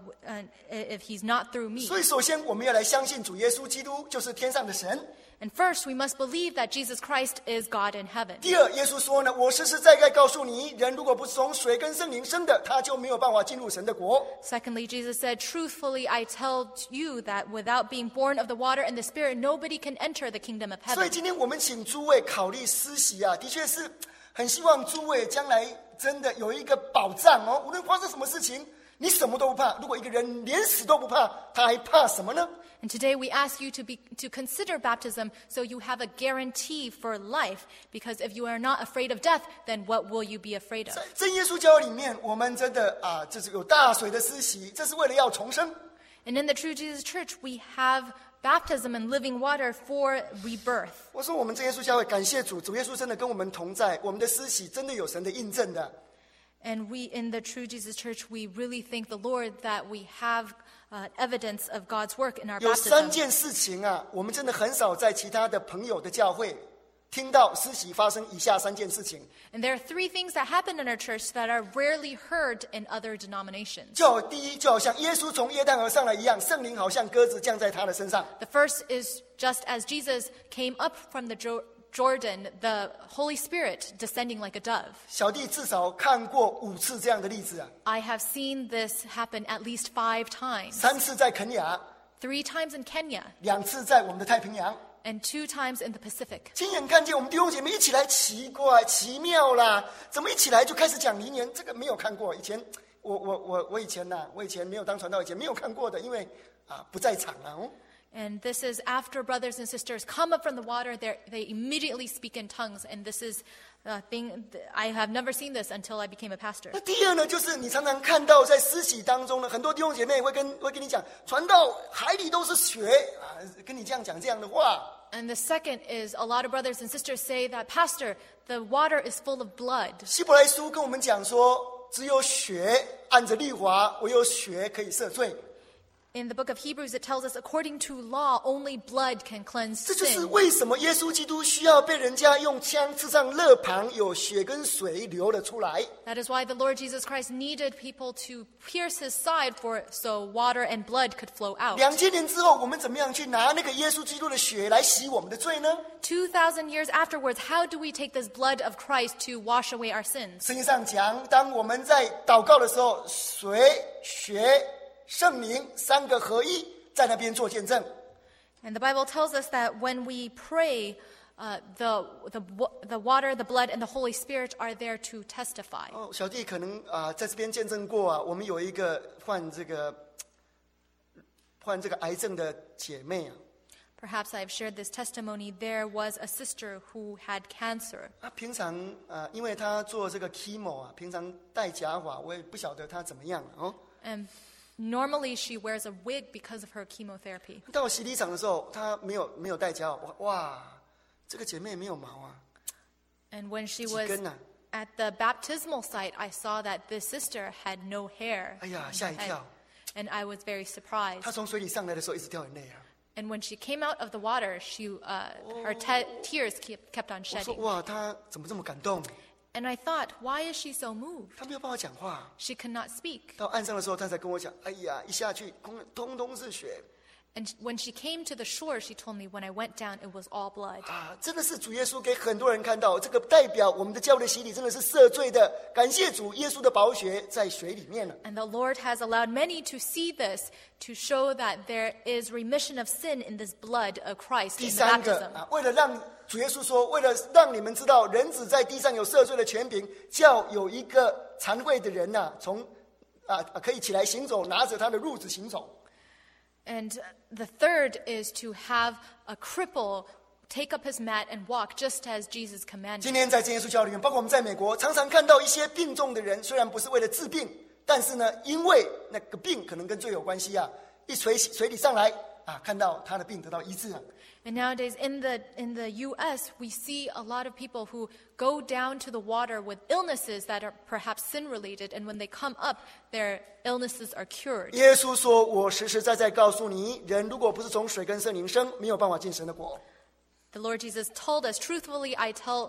if he's not through me. 所以首先我们要来相信主耶稣基督就是天上的神。 And first, we must believe that Jesus Christ is God in heaven. 第二，耶稣说呢，我实实在在告诉你，人如果不是从水跟圣灵生的，他就没有办法进入神的国。 Secondly, Jesus said, truthfully, I tell you that without being born of the water and the Spirit, nobody can enter the kingdom of 所以 heaven. 今天我们请诸位考虑施洗啊，的确是很希望诸位将来真的有一个保障哦，无论发生什么事情，你什么都不怕。如果一个人连死都不怕，他还怕什么呢？ And today we ask you to consider baptism so you have a guarantee for life. Because if you are not afraid of death, then what will you be afraid of? 在真耶稣教里面，我们真的这是有大水的施洗，这是为了要重生。 And in the True Jesus Church, we have baptism and living water for rebirth. 我说我们真耶稣教会感谢主，主耶稣真的跟我们同在，我们的施洗真的有神的印证的。 And we, in the True Jesus Church, we really thank the Lord that we have evidence of God's work in our 有三 baptism. 件事情啊，我们真的很少在其他的朋友的教会听到施洗发生以下三件事情。 And there are three things that happen in our church that are rarely heard in other denominations. 第一，就好像耶稣从约旦河上来一样，圣灵好像鸽子降在他的身上。 The first is just as Jesus came up from the Jordan, the Holy Spirit descending like a dove. 小弟至少看过5次这样的例子啊， I have seen this happen at least 5 times. 3次在肯亚， 3 times in Kenya 2次在我们的太平洋。 and 2 times in the Pacific. 亲眼看见我们弟兄姐妹一起来，奇怪奇妙啦，怎么一起来就开始讲灵言？这个没有看过，以前我以前我以前没有当传道，以前没有看过的，因为不在场啊。 And this is after brothers and sisters come up from the water, they immediately speak in tongues. And this is a thing, I have never seen this until I became a pastor. 那第二呢，就是你常常看到在施洗当中呢，很多弟兄姐妹会跟你讲，传到海里都是血啊，跟你这样讲这样的话。 And the second is a lot of brothers and sisters say that, Pastor, the water is full of blood. 希伯来书跟我们讲说，只有血按着律法，唯有血可以赦罪。 In the book of Hebrews, it tells us, according to law, only blood can cleanse 这就是 sin. 为什么耶稣基督需要被人家用枪刺上肋旁，有血跟水流了出来。 That is why the Lord Jesus Christ needed people to pierce his side so water and blood could flow out. 2000年之后，我们怎么样去拿那个耶稣基督的血来洗我们的罪呢？ 2,000 years afterwards, how do we take this blood of Christ to wash away our sins? 圣经上讲，当我们在祷告的时候，水、血、圣灵3个合一，在那边做见证。 And the Bible tells us that when we pray, the water, the blood, and the Holy Spirit are there to testify. 小弟可能在这边见证过我们有一个患这个癌症的姐妹 Perhaps I've shared this testimony. There was a sister who had cancer. 平常因为她做这个 chemo 平常戴假发，我也不晓得她怎么样 And normally she wears a wig because of her chemotherapy. 到洗礼场的时候，她没有戴假发，哇，这个姐妹没有毛啊。 And when she was 几根啊？ at the baptismal site, I saw that this sister had no hair. 哎呀，吓一跳。 And I was very surprised. 她从水里上来的时候一直掉眼泪啊。 And when she came out of the water, her tears kept on 我说 shedding. 哇，她怎么这么感动？ And I thought, why is she so moved? 她没有办法讲话。 She could not speak. 到岸上的时候，她才跟我讲，哎呀，一下去通通是血。 And when she came to the shore, she told me, when I went down, it was all blood. 真的是主耶稣给很多人看到，这个代表我们的教会的洗礼真的是赦罪的。感谢主，耶稣的宝血在水里面了。 And the Lord has allowed many to see this, to show that there is remission of sin in this blood of Christ 第 in the 三个 baptism. 为了让主耶稣说，为了让你们知道人子在地上有赦罪的权柄，叫有一个残废的人可以起来行走，拿着他的褥子行走。 And the third is to have a cripple take up his mat and walk, just as Jesus 今 commanded. 天在真耶稣教里面，包括我们在美国，常常看到一些病重的人，虽然不是为了治病，但是呢，因为那个病可能跟罪有关系一水里上来看到他的病得到医治 And nowadays in the U.S., we see a lot of people who go down to the water with illnesses that are perhaps sin-related, and when they come up, their illnesses are cured. 耶稣说：“我实实在在告诉你，人如果不是从水跟圣灵生，没有办法进神的国。” The Lord Jesus told us, truthfully, I tell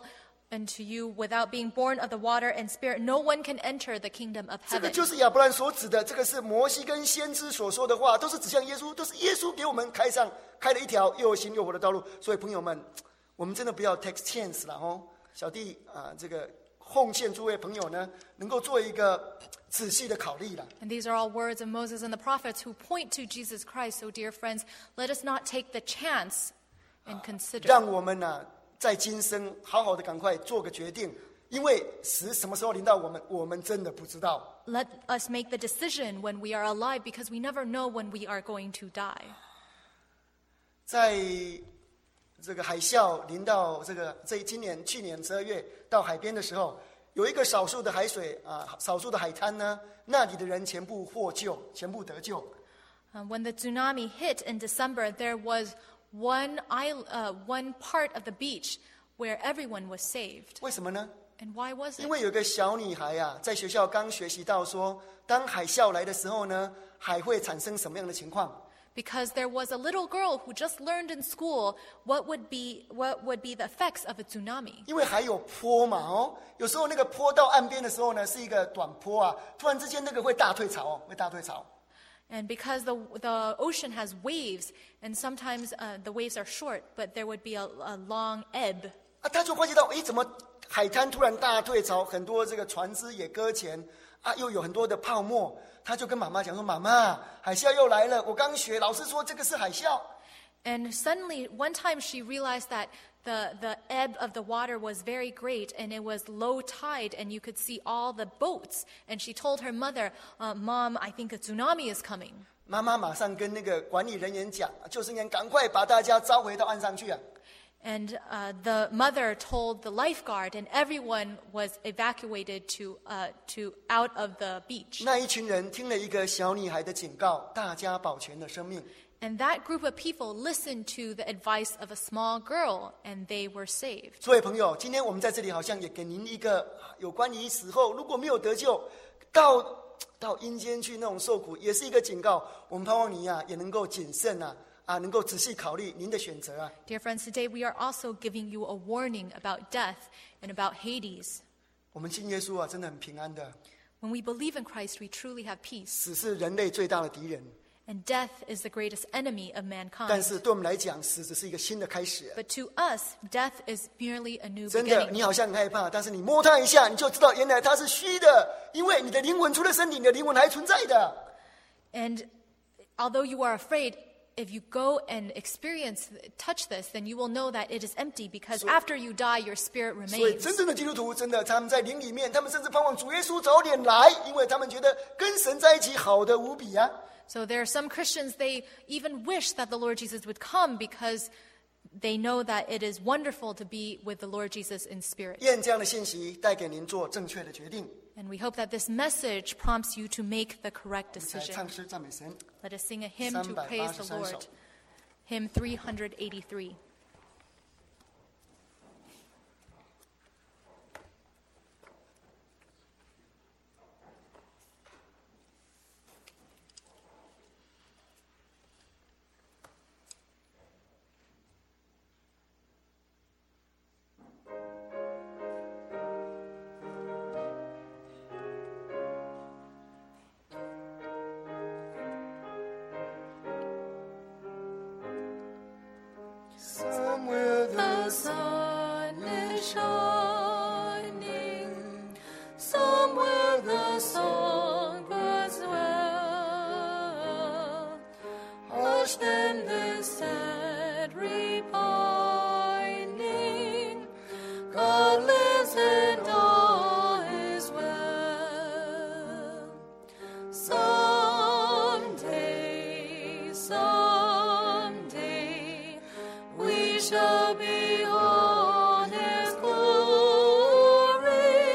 unto you without being born of the water and spirit, no one can enter the kingdom of 这个 heaven. 就是亚伯兰所指的，这个是摩西跟先知所说的话，都是指向耶稣，都是耶稣给我们开了一条又新又活的道路。所以朋友们，我们真的不要 take chance 了哦。小弟这个奉献诸位朋友呢，能够做一个仔细的考虑了。 And these are all words of Moses and the prophets who point to Jesus Christ. So dear friends, let us not take the chance and consider. 让我们在今生好好的赶快做个决定，因为死什么时候临到我们，我们真的不知道。 Let us make the decision when we are alive, because we never know when we are going to die. 在这个海啸临到去年12月到海边的时候，有一个少数的海水少数的海滩呢，那里的人全部获救，全部得救。 When the tsunami hit in December, there was one part of the beach where everyone was saved. 为什么呢？ And why was 因 it? 为有个小女孩在学校刚学习到说，当海啸来的时候呢，海会产生什么样的情况？ Because there was a little girl who just learned in school what would be the effects of a tsunami. 因为海有坡嘛有时候那个坡到岸边的时候呢，是一个短坡突然之间那个会大退潮会大退潮。 And because the ocean has waves, and sometimes the waves are short, but there would be a long ebb. 他就发觉到，怎么海滩突然大退潮，很多这个船只也搁浅又有很多的泡沫。他就跟妈妈讲说：“妈妈，海啸又来了。我刚学，老师说这个是海啸。” And suddenly, one time she realized that the ebb of the water was very great, and it was low tide, and you could see all the boats. And she told her mother, "Mom, I think a tsunami is coming." 妈妈马上跟那个管理人员讲，救生员赶快把大家召回到岸上去。 And the mother told the lifeguard, and everyone was evacuated to out of the beach. 那一群人听了一个小女孩的警告，大家保全了生命。 And that group of people listened to the advice of a small girl, and they were saved. 所以朋友，今天我们在这里好像也给您一个有关于死后如果没有得救，到阴间去那种受苦，也是一个警告。我们盼望你也能够谨慎能够仔细考虑您的选择。 Dear friends, today we are also giving you a warning about death and about Hades. 我们信耶稣真的很平安的。 When we believe in Christ, we truly have peace. 死是人类最大的敌人。 And death is the greatest enemy of 但 mankind. 是对我们来讲，死只是一个新的开始。 But to us, death is merely a new 真的， beginning. 你好像很害怕，但是你摸它一下，你就知道原来它是虚的，因为你的灵魂除了身体，你的灵魂还存在的。 And although you are afraid, if you go and touch this, then you will know that it is empty, because after you die, your spirit 所以 remains. 真正的基督徒，真的他们在灵里面，他们甚至盼望主耶稣早点来，因为他们觉得跟神在一起好得无比。 So there are some Christians, they even wish that the Lord Jesus would come, because they know that it is wonderful to be with the Lord Jesus in spirit. 愿这样的信息带给您做正确的决定。 And we hope that this message prompts you to make the correct 我们才 decision. 唱诗赞美神。 Let us sing a hymn to praise the 383 Lord. 首。 Hymn 383. Somewhere The sun is shining, somewhere the songbirds dwell. Hush then this sad repining, God lives and all is well. Someday, we shall behold His glory,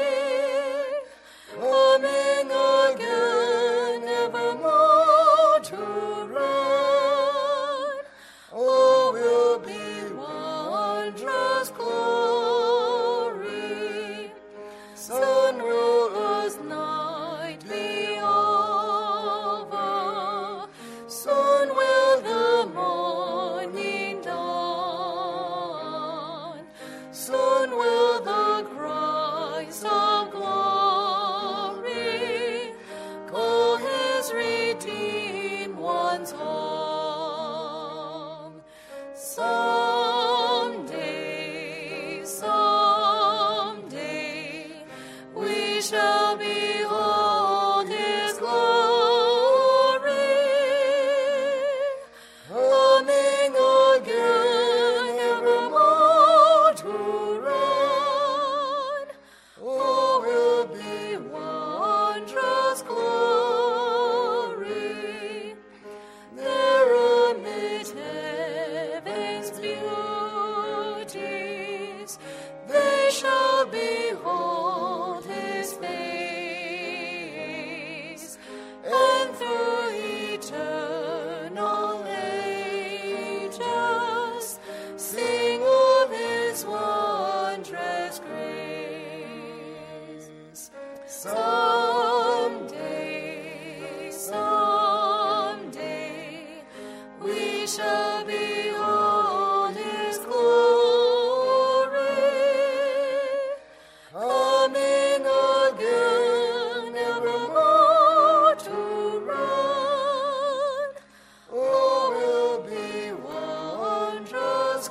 coming again, evermore to reign. Oh, will be wondrous glory. Sunrise night be over, soon will the morning dawn. redeem one's home. Someday, someday, we shall behold His glory, coming again, evermore to run. Oh, will be wondrous glory, there amid heaven's beauties, they shall behold His face, and through eternal ages sing of His wondrous grace. Someday, someday, we shall behold His glory, coming again, evermore to run. Oh, will be wondrous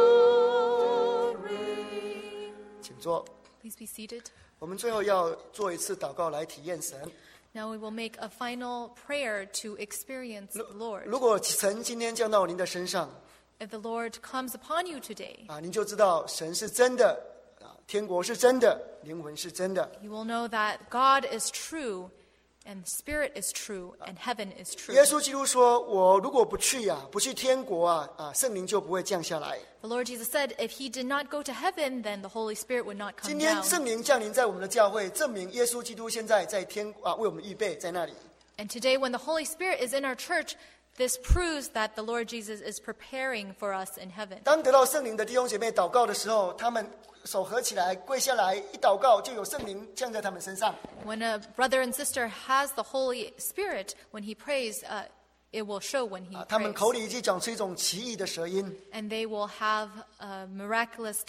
glory. 请坐。 Please be seated. 我们最后要做一次祷告来体验神。 Now we will make a final prayer to experience the Lord. 如果神今天降到您的身上 If the Lord comes upon you today, 您就知道神是真的，天国是真的，灵魂是真的。 you will know that God is true, and Spirit is true, and heaven is true. 耶稣基督说：“我如果不去不去天国圣灵就不会降下来。 The Lord Jesus said, if He did not go to heaven, then the Holy Spirit would not ”come 今天 down. 圣灵降临在我们的教会，证明耶稣基督现在在天为我们预备在那里。 And today, when the Holy Spirit is in our church, this proves that the Lord Jesus is preparing for us in heaven. 当得到圣灵的弟兄姐妹祷告的时候，他们手合起来跪下来，一祷告就有圣灵降在他们身上。 When a brother and sister has the Holy Spirit, when he prays, it will show when he 他们 prays. 口里就讲出一种奇异的舌音。 And they will have a miraculous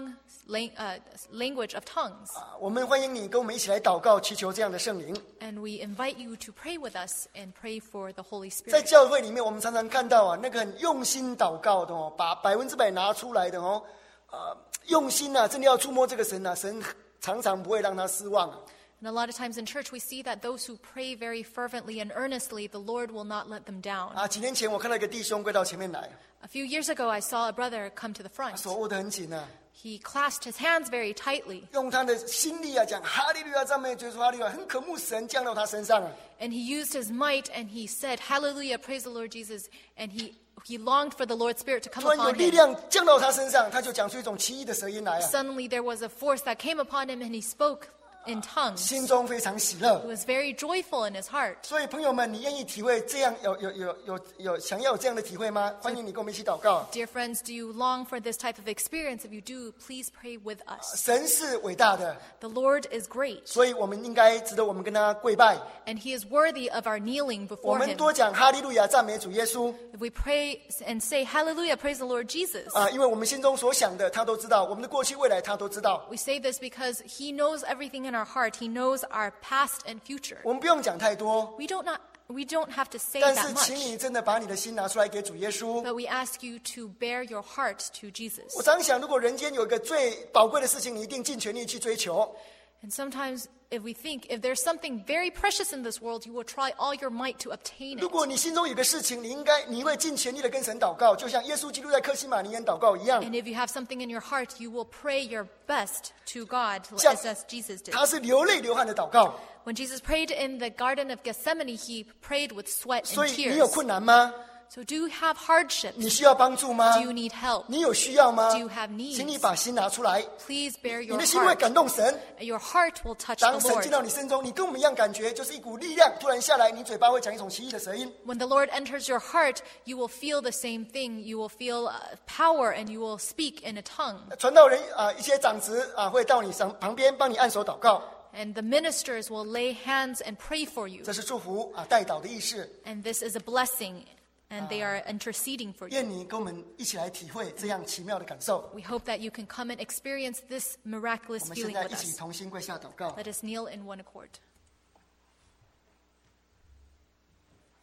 language of tongues. 我们欢迎你跟我们一起来祷告，祈求这样的圣灵。 And we invite you to pray with us and pray for the Holy 在 Spirit. 教会里面，我们常常看到那个很用心祷告的把100%拿出来的用心真的要触摸这个神神常常不会让他失望 And a lot of times in church, we see that those who pray very fervently and earnestly, the Lord will not let them down. 几年前我看到一个弟兄跪到前面来， A few years ago, I saw a brother come to the front. 手握得很紧 He clasped his hands very tightly, 用他的心力讲哈利路亚赞美主耶稣哈利路亚，很渴慕神降到他身上 and he used his might, and he said, Hallelujah, praise the Lord Jesus. And he longed for the Lord's Spirit to come 突然有 upon 力 him. 量降到他身上，他就讲出一种奇异的舌音来 Suddenly there was a force that came upon him, and he spoke in tongues. 心中非常喜乐 He。was very joyful in his heart. 所以朋友们，你愿意体会这样有想要有这样的体会吗？欢迎你跟我们一起祷告。 Dear friends, do you long for this type of experience? If you do, please pray with us. 神是伟大的， The Lord is great, 所以我们应该值得我们跟他跪拜。 and He is worthy of our kneeling 我 before 们 Him. 多讲哈利路亚赞美主耶稣 If we pray and say, Hallelujah, praise the Lord Jesus. 因为我们心中所想的他都知道，我们的过去未来他都知道。 We say this because He knows everything in our heart. He knows our past and future. 我们不用讲太多， We don't have to say 但 that 是请 much. 你真的把你的心拿出来给主耶稣。 But we ask you to bear your heart to Jesus. 我常想，如果人间有一个最宝贵的事情，你一定尽全力去追求。 And sometimes if we think if there's something very precious in this world, you will try all your might to obtain 如 it. 果你心中有个事情，你会尽全力的跟神祷告，就像耶稣基督在客西马尼园祷告一样。 And if you have something in your heart, you will pray your best to God, 像 as Jesus did. 他是流泪流汗的祷告。 When Jesus prayed in the Garden of Gethsemane, he prayed with sweat 所 and 以你有 tears. 困难吗？ So do you have hardships? 你需要帮助吗 Do？you need help? 你有需要吗 Do you have needs? 请你把心拿出来， Please bear 你 your 的心会 heart. 感动神。 Your heart will touch 当 the 神进 Lord. 到你身中，你跟我们一样感觉，就是一股力量突然下来，你嘴巴会讲一种奇异的舌音。 When the Lord enters your heart, you will feel the same thing. You will feel power, and you will speak in a tongue. 传道人一些长子会到你旁边帮你按手祷告， And the ministers will lay hands and pray for you. 这是祝福代祷的意思。 And this is a blessing, and they are interceding for you. 愿你跟我们一起来体会这样奇妙的感受。 We hope that you can come and experience this miraculous 我们现 feeling 在 with 一起 us. 同心跪下祷告。 Let us kneel in one accord.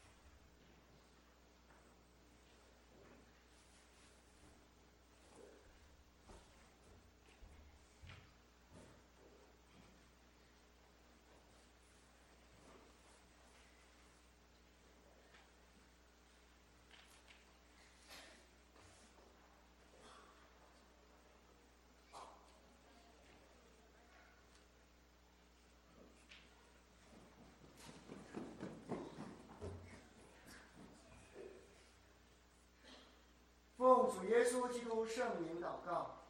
主耶稣基督圣名祷告。